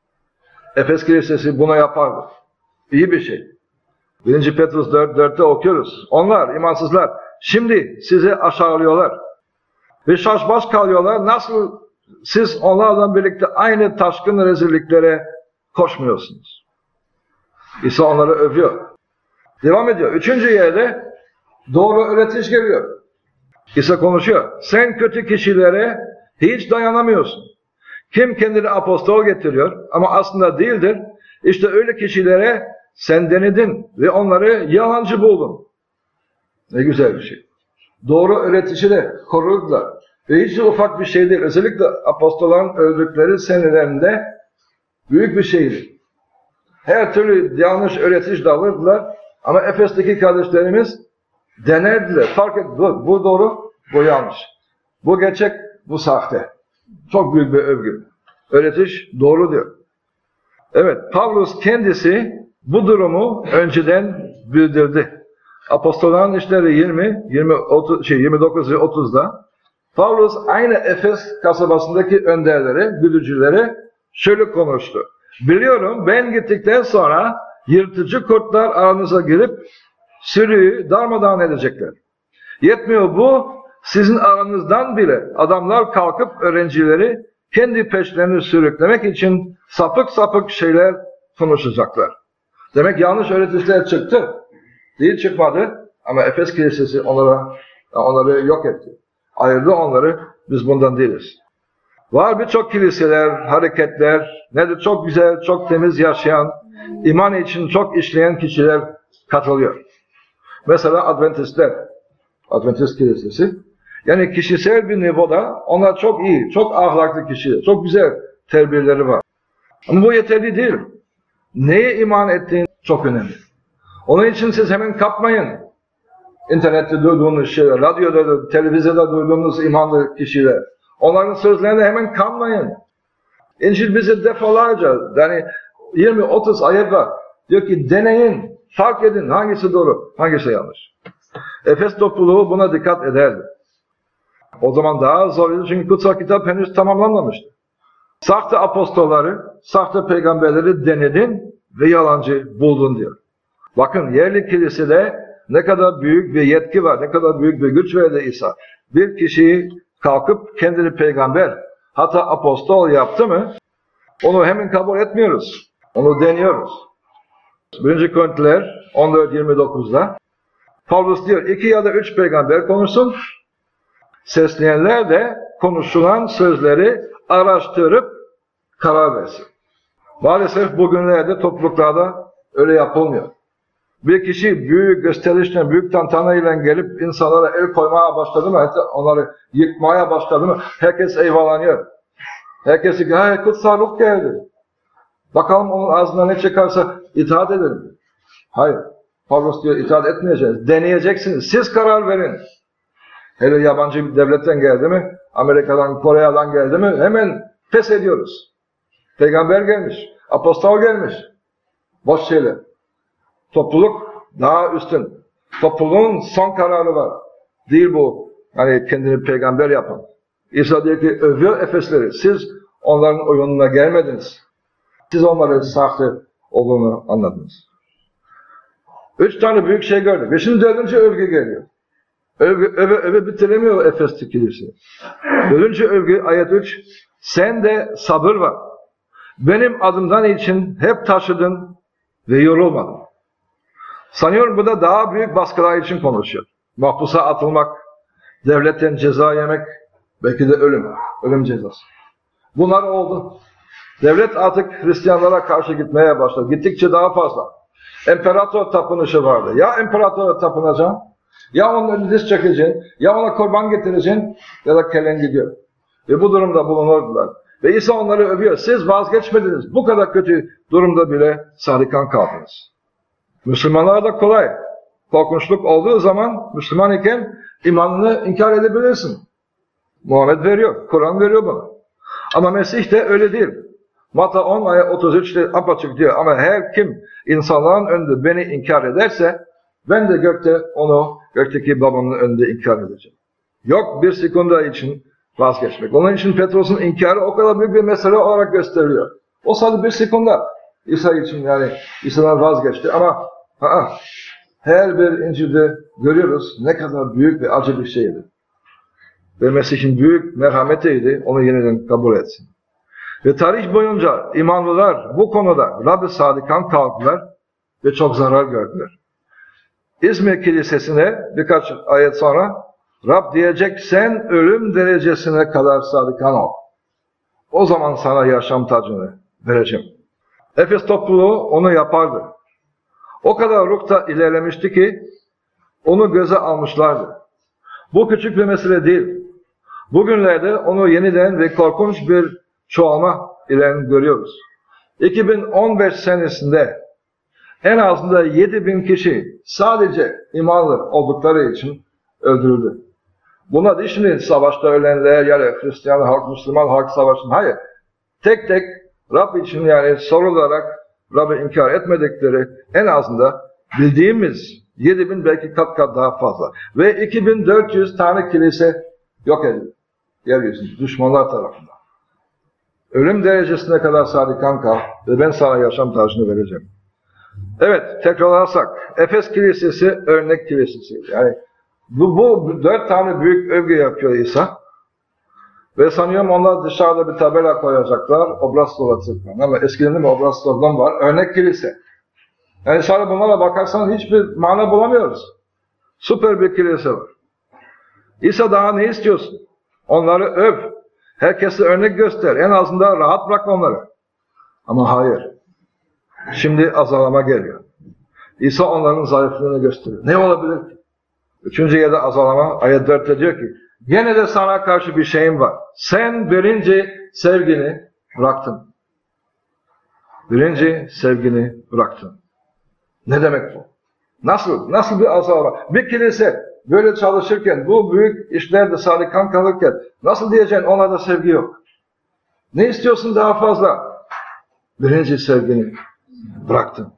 Efes Kilisesi bunu yapardı. İyi bir şey. birinci Petrus dört dörtte okuyoruz. Onlar, imansızlar, şimdi sizi aşağılıyorlar. Ve şaşbaş kalıyorlar. Nasıl siz onlarla birlikte aynı taşkın rezilliklere koşmuyorsunuz? İsa onları övüyor. Devam ediyor. Üçüncü yerde doğru öğretiş geliyor. İsa konuşuyor. Sen kötü kişilere hiç dayanamıyorsun. Kim kendini apostol getiriyor ama aslında değildir. İşte öyle kişilere sen denedin ve onları yalancı buldun. Ne güzel bir şey. Doğru öğretişi de korurdular. Ve hiç de ufak bir şey değil. Özellikle apostolların öldükleri senelerinde büyük bir şeydi. Her türlü yanlış öğretiş de alırdılar. Ama Efes'teki kardeşlerimiz denerdiler. Fark et, bu, bu doğru, bu yanlış. Bu gerçek, bu sahte. Çok büyük bir övgü. Öğretiş doğru diyor. Evet, Pavlus kendisi bu durumu önceden bildirdi. Apostolların İşleri yirmi, yirmi, otuz, şey, yirmi dokuz ve otuzda Pavlus aynı Efes kasabasındaki önderlere, bildiricilere şöyle konuştu. Biliyorum ben gittikten sonra yırtıcı kurtlar aranıza girip sürüyü darmadağın edecekler. Yetmiyor bu, sizin aranızdan bile adamlar kalkıp öğrencileri kendi peşlerini sürüklemek için sapık sapık şeyler konuşacaklar. Demek yanlış öğretişler çıktı. Değil çıkmadı ama Efes Kilisesi onlara, onları yok etti. Ayırdı onları, biz bundan değiliz. Var birçok kiliseler, hareketler, ne de çok güzel, çok temiz yaşayan, iman için çok işleyen kişiler katılıyor. Mesela Adventistler, Adventist Kilisesi. Yani kişisel bir nivoda onlar çok iyi, çok ahlaklı kişiler, çok güzel terbiyeleri var. Ama bu yeterli değil. Neye iman ettiğin çok önemli. Onun için siz hemen kapmayın. İnternette duyduğunuz şeyler, radyoda, televizyonda duyduğunuz imanlı kişiler. Onların sözlerine hemen kanmayın. İncil bize defalarca, yani yirmi otuz ayet var. Diyor ki deneyin, fark edin hangisi doğru, hangisi yanlış. Efes topluluğu buna dikkat ederdi. O zaman daha zordu çünkü kutsal kitap henüz tamamlanmamıştı. Sahte apostolları, sahte peygamberleri denedin ve yalancı buldun diyor. Bakın yerli kilisede ne kadar büyük bir yetki var, ne kadar büyük bir güç verdi İsa. Bir kişiyi kalkıp kendini peygamber, hatta apostol yaptı mı, onu hemen kabul etmiyoruz. Onu deniyoruz. birinci Korintiler on dört yirmi dokuzda Pavlus diyor, iki ya da üç peygamber konuşsun, sesleyenler de konuşulan sözleri araştırıp karar versin. Maalesef bugünlerde topluluklarda öyle yapılmıyor. Bir kişi büyük gösterişle, büyük tantanayla gelip insanlara el koymaya başladı mı, hatta onları yıkmaya başladı mı, herkes eyvahlanıyor. Herkes diyor, hayır kutsal ruh geldi. Bakalım onun ağzından ne çıkarsa itaat edelim. Hayır. Pavlus diyor itaat etmeyeceğiz. Deneyeceksiniz. Siz karar verin. Hele yabancı bir devletten geldi mi, Amerika'dan, Kore'den geldi mi hemen pes ediyoruz. Peygamber gelmiş, apostol gelmiş. Boş şeyler. Topluluk daha üstün. Topluluğun son kararı var. Değil bu. Hani kendini peygamber yapan. İsa diyor ki övüyor Efesleri. Siz onların oyununa gelmediniz. Siz onların sahte olduğunu anladınız. Üç tane büyük şey gördük. Ve şimdi dördüncü övgü geliyor. Övgü, öve, öve bitiremiyor Efes kilisi. Dördüncü övgü ayet üç. Sen de sabır var. Benim adımdan için hep taşıdın ve yorulmadın. Sanıyorum bu da daha büyük baskılar için konuşuyor. Mahpusa atılmak, devletten ceza yemek, belki de ölüm, ölüm cezası. Bunlar oldu. Devlet artık Hristiyanlara karşı gitmeye başladı. Gittikçe daha fazla. İmparator tapınışı vardı. Ya imparatora tapınacaksın, ya onun önüne diz çekeceksin, ya ona kurban getireceksin, ya da kellen gidiyor. Ve bu durumda bulunurdular. Ve İsa onları övüyor. Siz vazgeçmediniz. Bu kadar kötü durumda bile sadıkan kaldınız. Müslümanlar da kolay. Korkunçluk olduğu zaman Müslüman iken imanını inkar edebilirsin. Muhammed veriyor. Kur'an veriyor bunu. Ama Mesih de öyle değil. Matta on ayet otuz üçte apaçık diyor. Ama her kim insanların önünde beni inkar ederse ben de gökte onu gökteki babamın önünde inkar edeceğim. Yok bir sekunda için vazgeçmek. Onun için Petros'un inkarı o kadar büyük bir mesele olarak gösteriliyor. O sadece bir sekunda İsa için, yani İsa'dan vazgeçti ama aa, her bir İncil'de görüyoruz ne kadar büyük ve acı bir şeydi. Ve Mesih'in büyük merhametiydi, onu yeniden kabul etsin. Ve tarih boyunca imanlılar bu konuda Rab-ı Sadık'tan kaldılar ve çok zarar gördüler. İzmir Kilisesi'ne birkaç ayet sonra Rab diyecek, sen ölüm derecesine kadar sadıkan ol. O zaman sana yaşam tacını vereceğim. Efes topluluğu onu yapardı. O kadar ruhta ilerlemişti ki onu göze almışlardı. Bu küçük bir mesele değil. Bugünlerde onu yeniden ve korkunç bir çoğalma ile görüyoruz. iki bin on beş senesinde en azında yedi bin kişi sadece imanlı oldukları için öldürüldü. Buna düşünün, savaşta ölenler, yani Hristiyan halk, Müslüman halk savaşın. Hayır. Tek tek Rab için, yani sorularak Rab'ı inkar etmedikleri en azından bildiğimiz yedi bin, belki kat kat daha fazla. Ve iki bin dört yüz tane kilise yok edildi. Yeryüzünde, düşmanlar tarafından. Ölüm derecesine kadar sadıkan kal ve ben sana yaşam tacını vereceğim. Evet, tekrarlarsak, Efes Kilisesi örnek kilisesiydi. Yani bu, bu dört tane büyük övgü yapıyor İsa. Ve sanıyorum onlar dışarıda bir tabela koyacaklar, Obrastor'a tıklan. Ama eskiden de Obrastor'dan var, örnek kilise. Yani sadece bunlara bakarsan hiçbir mana bulamıyoruz. Süper bir kilise var. İsa daha ne istiyorsun? Onları öv. Herkese örnek göster. En azından rahat bırak onları. Ama hayır. Şimdi azalama geliyor. İsa onların zayıflığını gösteriyor. Ne olabilir ki? Üçüncü yerde azalama, ayet dörtte diyor ki, gene de sana karşı bir şeyim var. Sen birinci sevgini bıraktın. Birinci sevgini bıraktın. Ne demek bu? Nasıl? Nasıl bir azalma? Bir kilise böyle çalışırken, bu büyük işlerde sadıkan kalırken, nasıl diyeceksin onlarda sevgi yok? Ne istiyorsun daha fazla? Birinci sevgini bıraktın.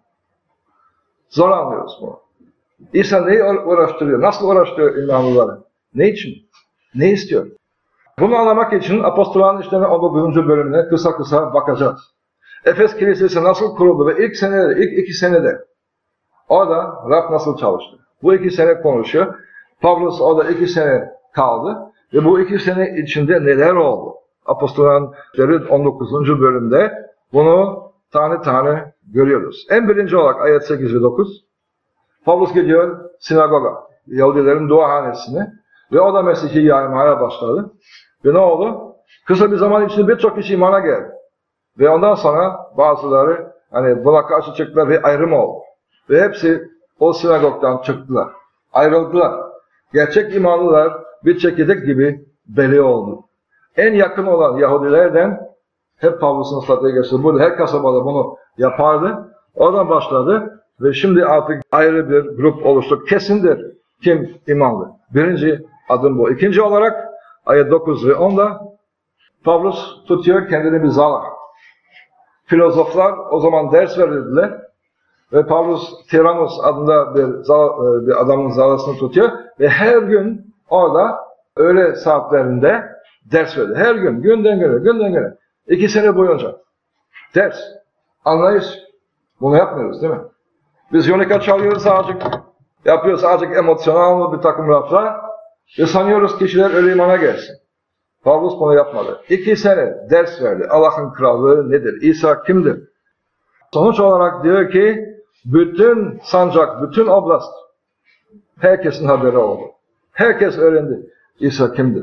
Zor anlıyoruz bunu. İsa neyi uğraştırıyor? Nasıl uğraştırıyor imanlıları? Ne için? Ne istiyor? Bunu anlamak için Apostolların İşleri on dokuzuncu bölümüne kısa kısa bakacağız. Efes Kilisesi nasıl kuruldu ve ilk senede, ilk iki senede orada Rab nasıl çalıştı? Bu iki sene konuşuyor. Pavlus orada iki sene kaldı ve bu iki sene içinde neler oldu? Apostolların İşleri on dokuzuncu bölümde bunu tane tane görüyoruz. En birinci olarak ayet sekiz ve dokuz. Pavlus gidiyor sinagoga, Yahudilerin duahanesine ve o da Mesih'i yaymaya başladı. Ve ne oldu? Kısa bir zaman içinde birçok kişi imana geldi. Ve ondan sonra bazıları hani buna karşı çıktılar ve ayrım oldu. Ve hepsi o sinagogdan çıktılar. Ayrıldılar. Gerçek imanlılar bir çekirdek gibi belli oldu. En yakın olan Yahudilerden hep Pavlus'un stratejisi burada. Her kasabada bunu yapardı. Oradan başladı. Ve şimdi artık ayrı bir grup oluştu. Kesindir kim imanlı. Birinci adım bu. İkinci olarak ayet dokuz ve onda Pavlus tutuyor kendini bir zala. Filozoflar o zaman ders verirdiler. Ve Pavlus Tyrannus adında bir, zala, bir adamın zalasını tutuyor. Ve her gün orada öğle saatlerinde ders verdi. Her gün, günden güne, günden güne. İki sene boyunca. Ders, anlayış. Bunu yapmıyoruz değil mi? Biz yonika çalıyoruz azıcık, yapıyoruz azıcık emosyonel bir takım laflar ve sanıyoruz kişiler öyle imana gelsin. Pavlus bunu yapmadı. İki sene ders verdi. Allah'ın krallığı nedir? İsa kimdir? Sonuç olarak diyor ki, bütün sancak, bütün oblast, herkesin haberi oldu. Herkes öğrendi. İsa kimdir?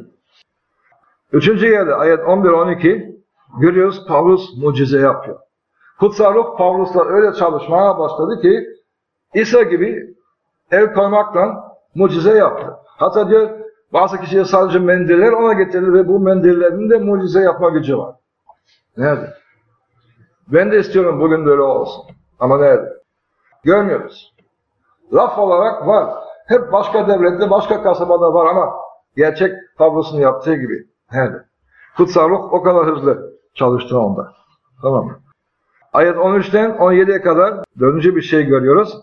Üçüncü yerde ayet on bir on iki görüyoruz Pavlus mucize yapıyor. Kutsal Ruh Pavlus'la öyle çalışmaya başladı ki İsa gibi el koymakla mucize yaptı. Hatta diyor bazı kişiye sadece mendiller ona getirir ve bu mendillerin de mucize yapma gücü var. Nerede? Ben de istiyorum bugün böyle olsun. Ama nerede? Görmüyoruz. Laf olarak var. Hep başka devlette, başka kasabada var ama gerçek Pavlus'un yaptığı gibi. Nerede? Kutsal Ruh o kadar hızlı çalıştı onda. Tamam mı? Ayet on üçten on yediye kadar dördüncü bir şey görüyoruz.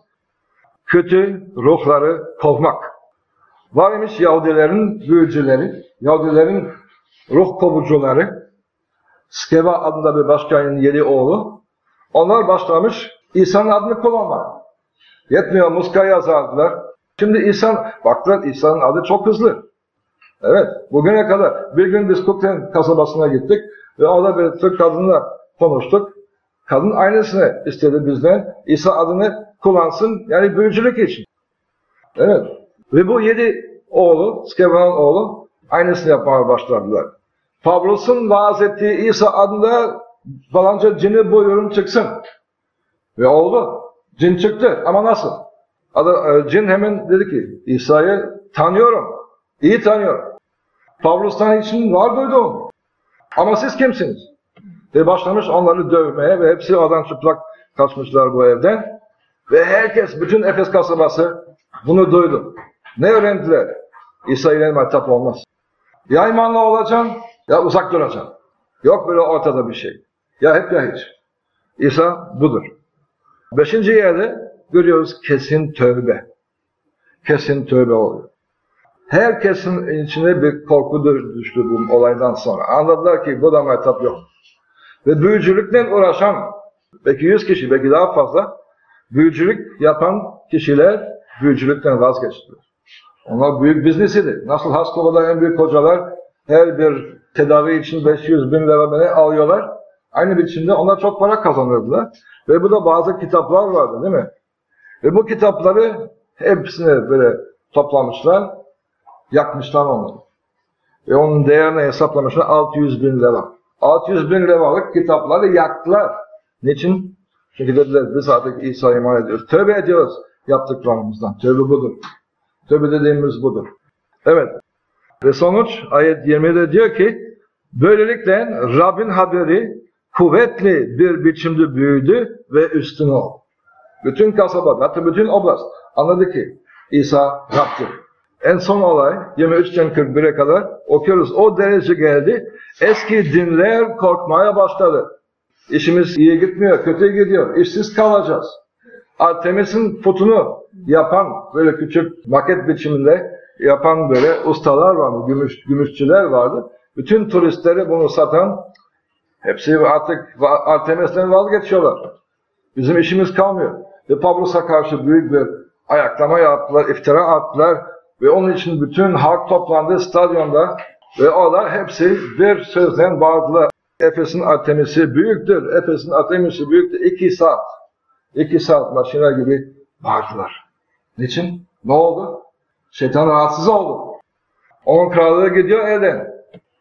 Kötü ruhları kovmak. Var imiş Yahudilerin büyücüleri, Yahudilerin ruh kovucuları, Skeva adında bir başkanın yedi oğlu, onlar başlamış İsa'nın adını kullanmak. Yetmiyor, muska yazardılar. Şimdi İsa, baktılar İsa'nın adı çok hızlı. Evet, bugüne kadar bir gün biz Kukten kasabasına gittik ve orada bir Türk kadınla konuştuk. Kadın aynısını istedi bizden. İsa adını kullansın, yani büyücülük için. Evet, ve bu yedi oğlu, Skeva'nın oğlu aynısını yapmaya başladılar. Pavlus'un vaaz ettiği İsa adında falanca cini buyurun çıksın. Ve oldu. Cin çıktı ama nasıl? Adı, cin hemen dedi ki İsa'yı tanıyorum. İyi tanıyorum. Pavlus'tan için var duydum. Ama siz kimsiniz? Ve başlamış onları dövmeye ve hepsi oradan çıplak kaçmışlar bu evden. Ve herkes, bütün Efes kasabası bunu duydu. Ne öğrendiler? İsa ile muhatap olmaz. Ya imanlı olacaksın ya uzak duracaksın. Yok böyle ortada bir şey. Ya hep ya hiç. İsa budur. Beşinci yerde görüyoruz kesin tövbe. Kesin tövbe oluyor. Herkesin içine bir korku düştü bu olaydan sonra. Anladılar ki bu da muhatap yok. Ve büyücülükle uğraşan, belki yüz kişi, belki daha fazla, büyücülük yapan kişiler büyücülükten vazgeçtiler. Onlar büyük biznesidir. Nasıl Haskova'da en büyük hocalar her bir tedavi için beş yüz bin lira alıyorlar. Aynı biçimde onlar çok para kazanırdılar. Ve bu da bazı kitaplar vardı değil mi? Ve bu kitapları hepsini böyle toplamışlar, yakmışlar onları. Ve onun değerini hesaplamışlar altı yüz bin lira. altı yüz bin liralık kitapları yaktılar. Niçin? Çünkü dediler biz artık İsa'ya iman ediyoruz. Tövbe ediyoruz yaptıklarımızdan. Tövbe budur. Tövbe dediğimiz budur. Evet. Ve sonuç ayet yirmide diyor ki böylelikle Rabbin haberi kuvvetli bir biçimde büyüdü ve üstün oldu. Bütün kasaba, hatta bütün oblast anladı ki İsa Rab'dir. En son olay yirmi üçten kırk bire kadar okuyoruz. O derece geldi. Eski dinler korkmaya başladı. İşimiz iyi gitmiyor, kötü gidiyor. İşsiz kalacağız. Artemis'in putunu yapan, böyle küçük maket biçiminde yapan böyle ustalar vardı, gümüş, gümüşçüler vardı. Bütün turistleri bunu satan, hepsi artık Artemis'ten vazgeçiyorlar. Bizim işimiz kalmıyor. Ve Pavlus'a karşı büyük bir ayaklama yaptılar, iftira attılar. Ve onun için bütün halk toplandı stadyumda. Ve orada hepsi bir sözden bağırdılar. Efes'in Artemis'i büyüktür, Efes'in Artemis'i büyüktür. İki saat, iki saat maşina gibi bağırdılar. Niçin? Ne oldu? Şeytan rahatsız oldu. Onun krallığı gidiyor elden.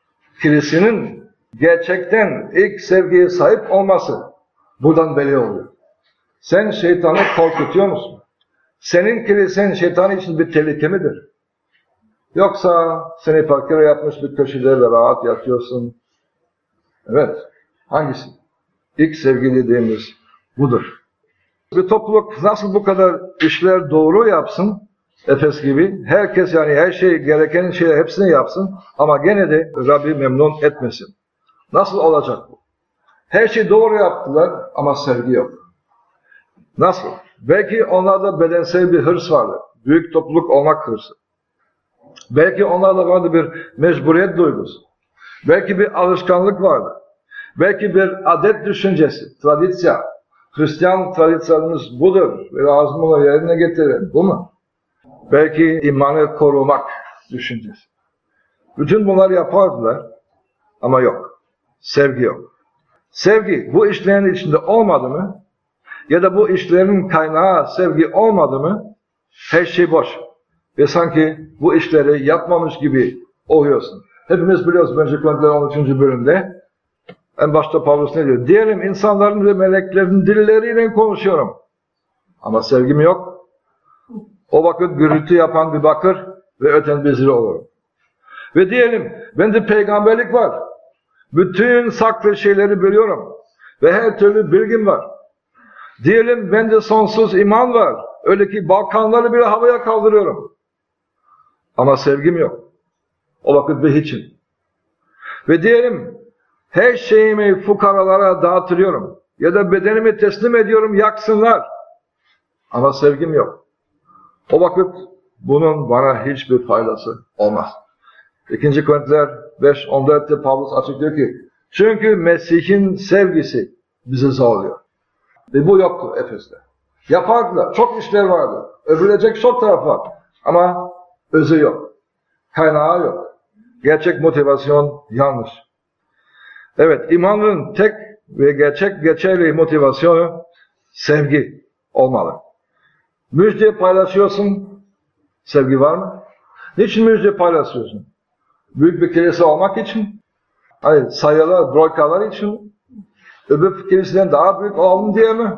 Kilisinin gerçekten ilk sevgiye sahip olması buradan belli oluyor. Sen şeytanı korkutuyor musun? Senin kilisen şeytan için bir tehlike midir? Yoksa seni fakire yapmış bir köşede ve rahat yatıyorsun. Evet. Hangisi? İlk sevgi dediğimiz budur. Bir topluluk nasıl bu kadar işler doğru yapsın, Efes gibi, herkes yani her şey, gereken şeyler hepsini yapsın ama gene de Rabbi memnun etmesin. Nasıl olacak bu? Her şeyi doğru yaptılar ama sevgi yok. Nasıl? Belki onlarda bedensel bir hırs vardı. Büyük topluluk olmak hırsı. Belki onlarda vardı bir mecburiyet duygusu. Belki bir alışkanlık vardı. Belki bir adet düşüncesi, tradisyon. Hristiyan tradisyonumuz budur ve lazım olan yerine getirelim. Bu mu? Belki imanı korumak düşüncesi. Bütün bunları yapardılar ama yok. Sevgi yok. Sevgi bu işlerin içinde olmadı mı? Ya da bu işlerin kaynağı sevgi olmadı mı? Her şey boş. Ve sanki bu işleri yapmamış gibi oluyorsun. Hepimiz biliyoruz Birinci Korintiler on üçüncü bölümde. En başta Pavlus ne diyor? Diyelim insanların ve meleklerin dilleriyle konuşuyorum. Ama sevgim yok. O vakit gürültü yapan bir bakır ve öten bir zil olurum. Ve diyelim bende peygamberlik var. Bütün saklı şeyleri biliyorum. Ve her türlü bilgim var. Diyelim bende sonsuz iman var. Öyle ki Balkanları bile havaya kaldırıyorum. Ama sevgim yok. O vakit bir hiçim. Ve diyelim her şeyimi fukaralara dağıtırıyorum. Ya da bedenimi teslim ediyorum yaksınlar. Ama sevgim yok. O vakit bunun bana hiçbir faydası olmaz. İkinci Korintiler beş on dörtte Pavlus açıklıyor ki çünkü Mesih'in sevgisi bizi zorluyor. Ve bu yoktu Efes'te. Yapardılar. Çok işler vardı. Övülecek çok taraf var. Ama özü yok. Kaynağı yok. Gerçek motivasyon yanlış. Evet, imanın tek ve gerçek geçerli motivasyonu sevgi olmalı. Müjde paylaşıyorsun, sevgi var mı? Niçin müjde paylaşıyorsun? Büyük bir kilise olmak için, hayır, sayılar, broykalar için, öbür kiliseden daha büyük olalım diye mi?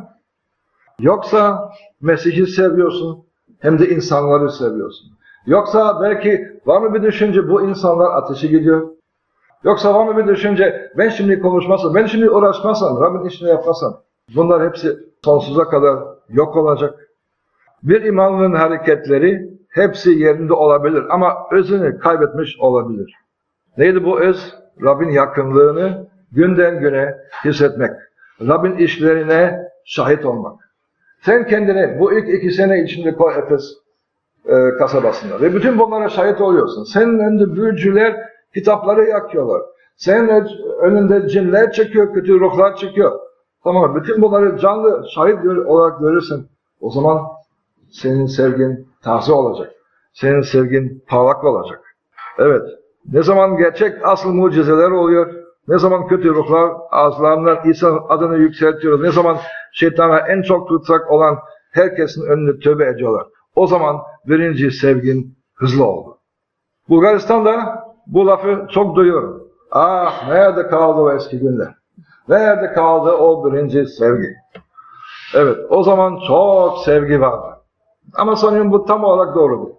Yoksa Mesih'i seviyorsun, hem de insanları seviyorsun. Yoksa belki var mı bir düşünce bu insanlar ateşe gidiyor? Yoksa var mı bir düşünce ben şimdi konuşmasam, ben şimdi uğraşmasam, Rabbin işini yapmasam, bunlar hepsi sonsuza kadar yok olacak. Bir imanlının hareketleri hepsi yerinde olabilir ama özünü kaybetmiş olabilir. Neydi bu öz? Rabbin yakınlığını günden güne hissetmek. Rabbin işlerine şahit olmak. Sen kendini bu ilk iki sene içinde koy Efes e, kasabasında ve bütün bunlara şahit oluyorsun. Senin önünde büyücüler kitapları yakıyorlar. Senin önünde cinler çekiyor, kötü ruhlar çekiyor. Tamam, bütün bunları canlı şahit olarak görürsün. O zaman senin sevgin taze olacak. Senin sevgin parlak olacak. Evet, ne zaman gerçek asıl mucizeler oluyor, ne zaman kötü ruhlar ağızlarından İsa'nın adını yükseltiyoruz, ne zaman şeytana en çok tutsak olan herkesin önünde tövbe ediyorlar. O zaman birinci sevgin hızlı oldu. Bulgaristan'da bu lafı çok duyuyorum. Ah, nerede kaldı o eski günler? Nerede kaldı o birinci sevgi? Evet, o zaman çok sevgi vardı. Ama sanıyorum bu tam olarak doğru değil.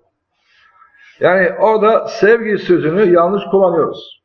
Yani orada sevgi sözünü yanlış kullanıyoruz.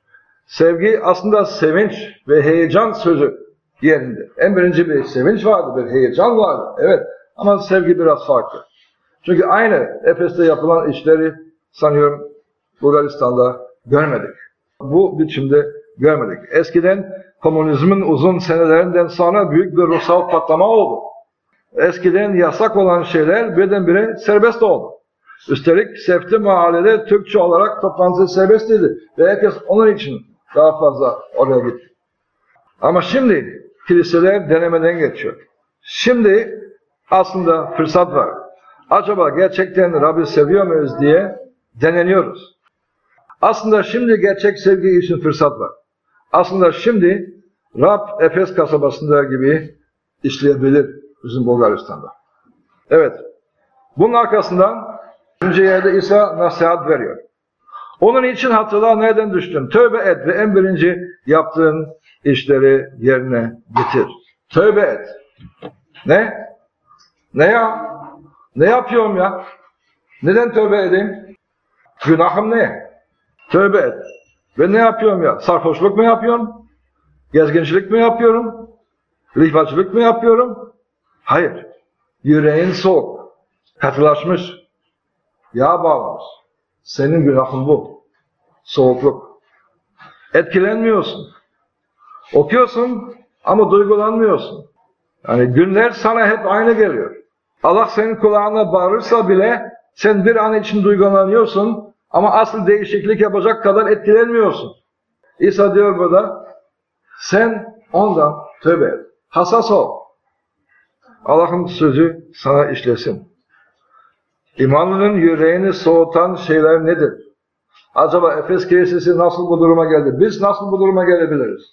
Sevgi aslında sevinç ve heyecan sözü yerinde. En birinci bir sevinç vardı, bir heyecan vardı. Evet, ama sevgi biraz farklı. Çünkü aynı Efes'te yapılan işleri sanıyorum Bulgaristan'da görmedik. Bu biçimde görmedik. Eskiden komünizmin uzun senelerinden sonra büyük bir ruhsal patlama oldu. Eskiden yasak olan şeyler birdenbire serbest oldu. Üstelik Sefti mahallede Türkçe olarak toplantı serbestteydi. Ve herkes onun için daha fazla oraya gitti. Ama şimdi kiliseler denemeden geçiyor. Şimdi aslında fırsat var. Acaba gerçekten Rabbi seviyor muyuz diye deneniyoruz. Aslında şimdi gerçek sevgi için fırsat var. Aslında şimdi Rab Efes kasabasında gibi işleyebilir bizim Bulgaristan'da. Evet. Bunun arkasından üçüncü yerde İsa nasihat veriyor. Onun için hatırla nereden düştün? Tövbe et ve en birinci yaptığın işleri yerine getir. Tövbe et. Ne? Ne ya? Ne yapıyorum ya? Neden tövbe edeyim? Günahım ne? Tövbe et. Ve ne yapıyorum ya? Sarhoşluk mu yapıyorum? Gezginçlik mi yapıyorum? Rihvacılık mı yapıyorum? Hayır. Yüreğin soğuk. Katılaşmış. Yağ bağlamış. Senin günahın bu. Soğukluk. Etkilenmiyorsun. Okuyorsun ama duygulanmıyorsun. Yani günler sana hep aynı geliyor. Allah senin kulağına bağırırsa bile sen bir an için duygulanıyorsun ama asıl değişiklik yapacak kadar etkilenmiyorsun. İsa diyor burada, sen ondan tövbe et. Hassas ol. Allah'ın sözü sana işlesin. İmanlının yüreğini soğutan şeyler nedir? Acaba Efes Kilisesi nasıl bu duruma geldi? Biz nasıl bu duruma gelebiliriz?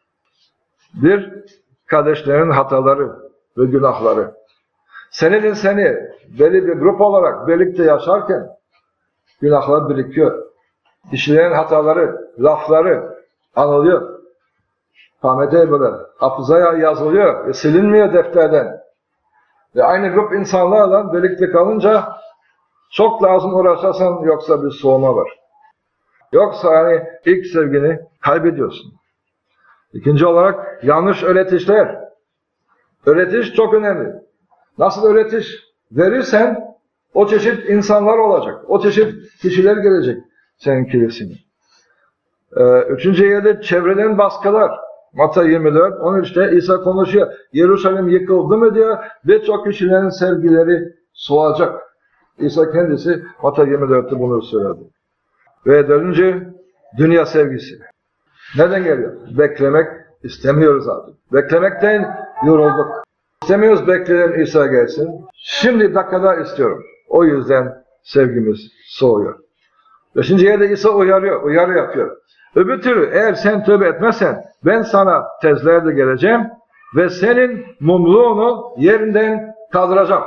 Bir, kardeşlerin hataları ve günahları. Senin seni belli bir grup olarak birlikte yaşarken günahlar birikiyor. Kişilerin hataları, lafları anılıyor. Ahmet'e böyle hafızaya yazılıyor ve silinmiyor defterden. Ve aynı grup insanlarla birlikte kalınca çok lazım uğraşasan yoksa bir soğuma var. Yoksa hani ilk sevgini kaybediyorsun. İkinci olarak yanlış öğretişler. Öğretiş çok önemli. Nasıl öğretiş verirsen o çeşit insanlar olacak. O çeşit kişiler gelecek senin kilisine. Ee, üçüncü yerde çevreden baskılar. Matta yirmi dört on üçte İsa konuşuyor. Yeruşalim yıkıldı mı diyor. Birçok kişilerin sevgileri soğuyacak. İsa kendisi Matta yirmi dörtte bunu söyledi. Ve dördüncü, dünya sevgisi. Neden geliyor? Beklemek istemiyoruz artık. Beklemekten yorulduk. İstemiyoruz bekleyelim İsa gelsin. Şimdi dakikada istiyorum. O yüzden sevgimiz soğuyor. Beşinci yerde İsa uyarıyor, uyarı yapıyor. Öbür türlü eğer sen tövbe etmezsen ben sana tezlerde geleceğim ve senin mumluğunu yerinden kaldıracağım.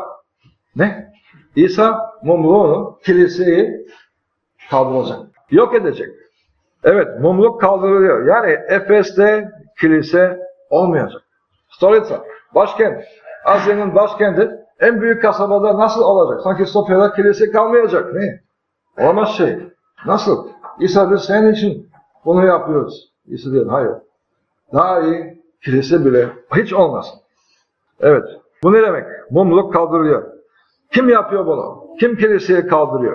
Ne? İsa mumluğunu, kiliseyi kaldıracak. Yok edecek. Evet, mumluk kaldırılıyor. Yani Efes'te kilise olmayacak. Stolica, başkent. Asya'nın başkenti en büyük kasabada nasıl olacak? Sanki Sofya'da kilise kalmayacak. Ne? Olamaz şey. Nasıl? İsa biz senin için bunu yapıyoruz. İsa diyor, hayır. Daha iyi kilise bile hiç olmasın. Evet. Bu ne demek? Mumluk kaldırılıyor. Kim yapıyor bunu? Kim kiliseyi kaldırıyor?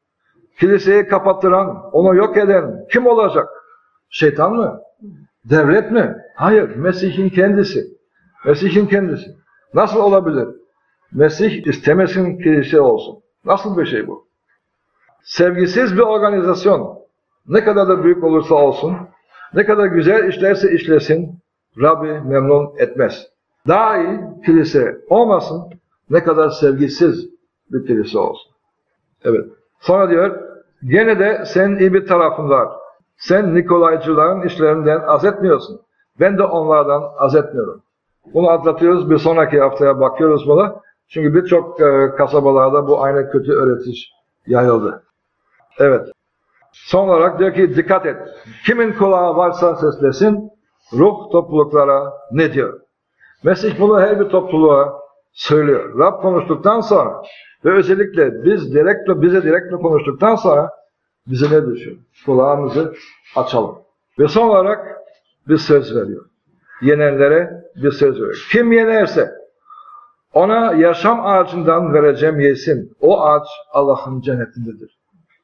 Kiliseyi kapattıran, onu yok eden kim olacak? Şeytan mı? Devlet mi? Hayır. Mesih'in kendisi. Mesih'in kendisi. Nasıl olabilir? Mesih istemesin kilise olsun. Nasıl bir şey bu? Sevgisiz bir organizasyon ne kadar da büyük olursa olsun, ne kadar güzel işlerse işlesin, Rabbi memnun etmez. Daha iyi kilise olmasın, ne kadar sevgisiz bir kilise olsun. Evet. Sonra diyor, gene de senin iyi bir tarafın var. Sen Nikolaycıların işlerinden az etmiyorsun. Ben de onlardan az etmiyorum. Bunu atlatıyoruz, bir sonraki haftaya bakıyoruz buna. Çünkü birçok e, kasabalarda bu aynı kötü öğretiş yayıldı. Evet. Son olarak diyor ki dikkat et. Kimin kulağı varsa seslesin. Ruh topluluklara ne diyor? Mesih bunu her bir topluluğa söylüyor. Rab konuştuktan sonra ve özellikle biz direkt, bize direkt konuştuktan sonra bize ne düşüyor? Kulağımızı açalım. Ve son olarak bir söz veriyor. Yenenlere bir söz veriyor. Kim yenerse ona yaşam ağacından vereceğim yesin. O ağaç Allah'ın cennetindedir.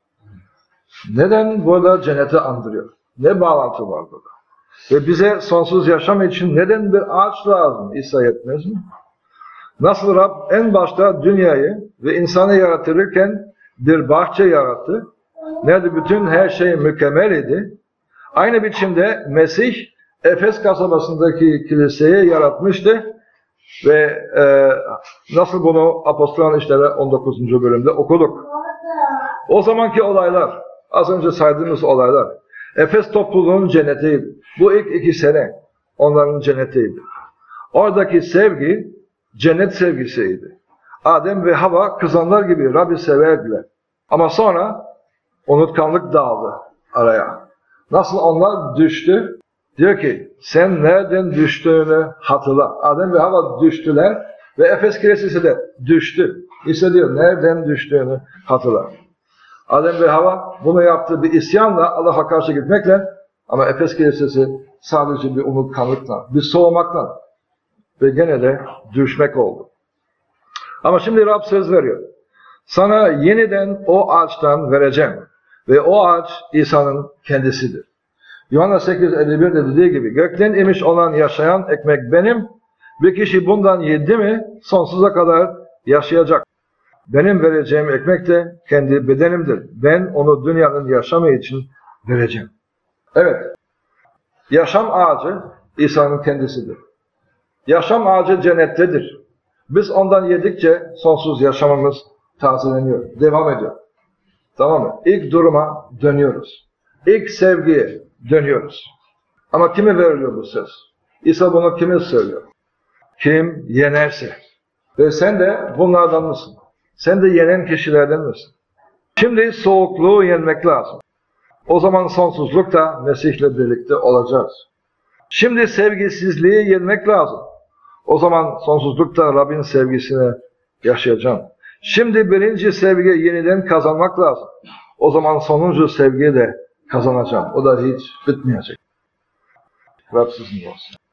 Neden burada cenneti andırıyor? Ne bağlantı var burada? Ve bize sonsuz yaşam için neden bir ağaç lazım? İsa yetmez mi? Nasıl Rab en başta dünyayı ve insanı yaratırken bir bahçe yarattı. Nerede bütün her şey mükemmel idi. Aynı biçimde Mesih Efes kasabasındaki kiliseyi yaratmıştı. Ve e, nasıl bunu Apostolların İşleri on dokuzuncu bölümde okuduk. O zamanki olaylar, az önce saydığımız olaylar, Efes topluluğunun cennetiydi. Bu ilk iki sene onların cennetiydi. Oradaki sevgi, cennet sevgisiydi. Adem ve Hava kızanlar gibi Rabbi severdiler. Ama sonra unutkanlık dağıldı araya. Nasıl onlar düştü? Diyor ki, sen nereden düştüğünü hatırla. Adem ve Hava düştüler ve Efes kilisesi de düştü. İşte diyor, nereden düştüğünü hatırla. Adem ve Hava bunu yaptığı bir isyanla, Allah'a karşı gitmekle, ama Efes kilisesi sadece bir unutkanlıkla, bir soğumakla ve gene de düşmek oldu. Ama şimdi Rab söz veriyor. Sana yeniden o ağaçtan vereceğim ve o ağaç İsa'nın kendisidir. Yuhanna sekiz elli bir'de dediği gibi, gökten inmiş olan yaşayan ekmek benim, bir kişi bundan yedi mi sonsuza kadar yaşayacak. Benim vereceğim ekmek de kendi bedenimdir. Ben onu dünyanın yaşamı için vereceğim. Evet, yaşam ağacı İsa'nın kendisidir. Yaşam ağacı cennettedir. Biz ondan yedikçe sonsuz yaşamımız tazeleniyor, devam ediyor. Tamam mı? İlk duruma dönüyoruz. İlk sevgiye dönüyoruz. Ama kime veriliyor bu söz? İsa bunu kime söylüyor? Kim yenerse. Ve sen de bunlardan mısın? Sen de yenen kişilerden misin? Şimdi soğukluğu yenmek lazım. O zaman sonsuzlukta Mesih'le birlikte olacağız. Şimdi sevgisizliği yenmek lazım. O zaman sonsuzlukta Rabbin sevgisini yaşayacağım. Şimdi birinci sevgiyi yeniden kazanmak lazım. O zaman sonuncu sevgiyi de kazanacağım. O da hiç bitmeyecek. Rab sizinle olsun.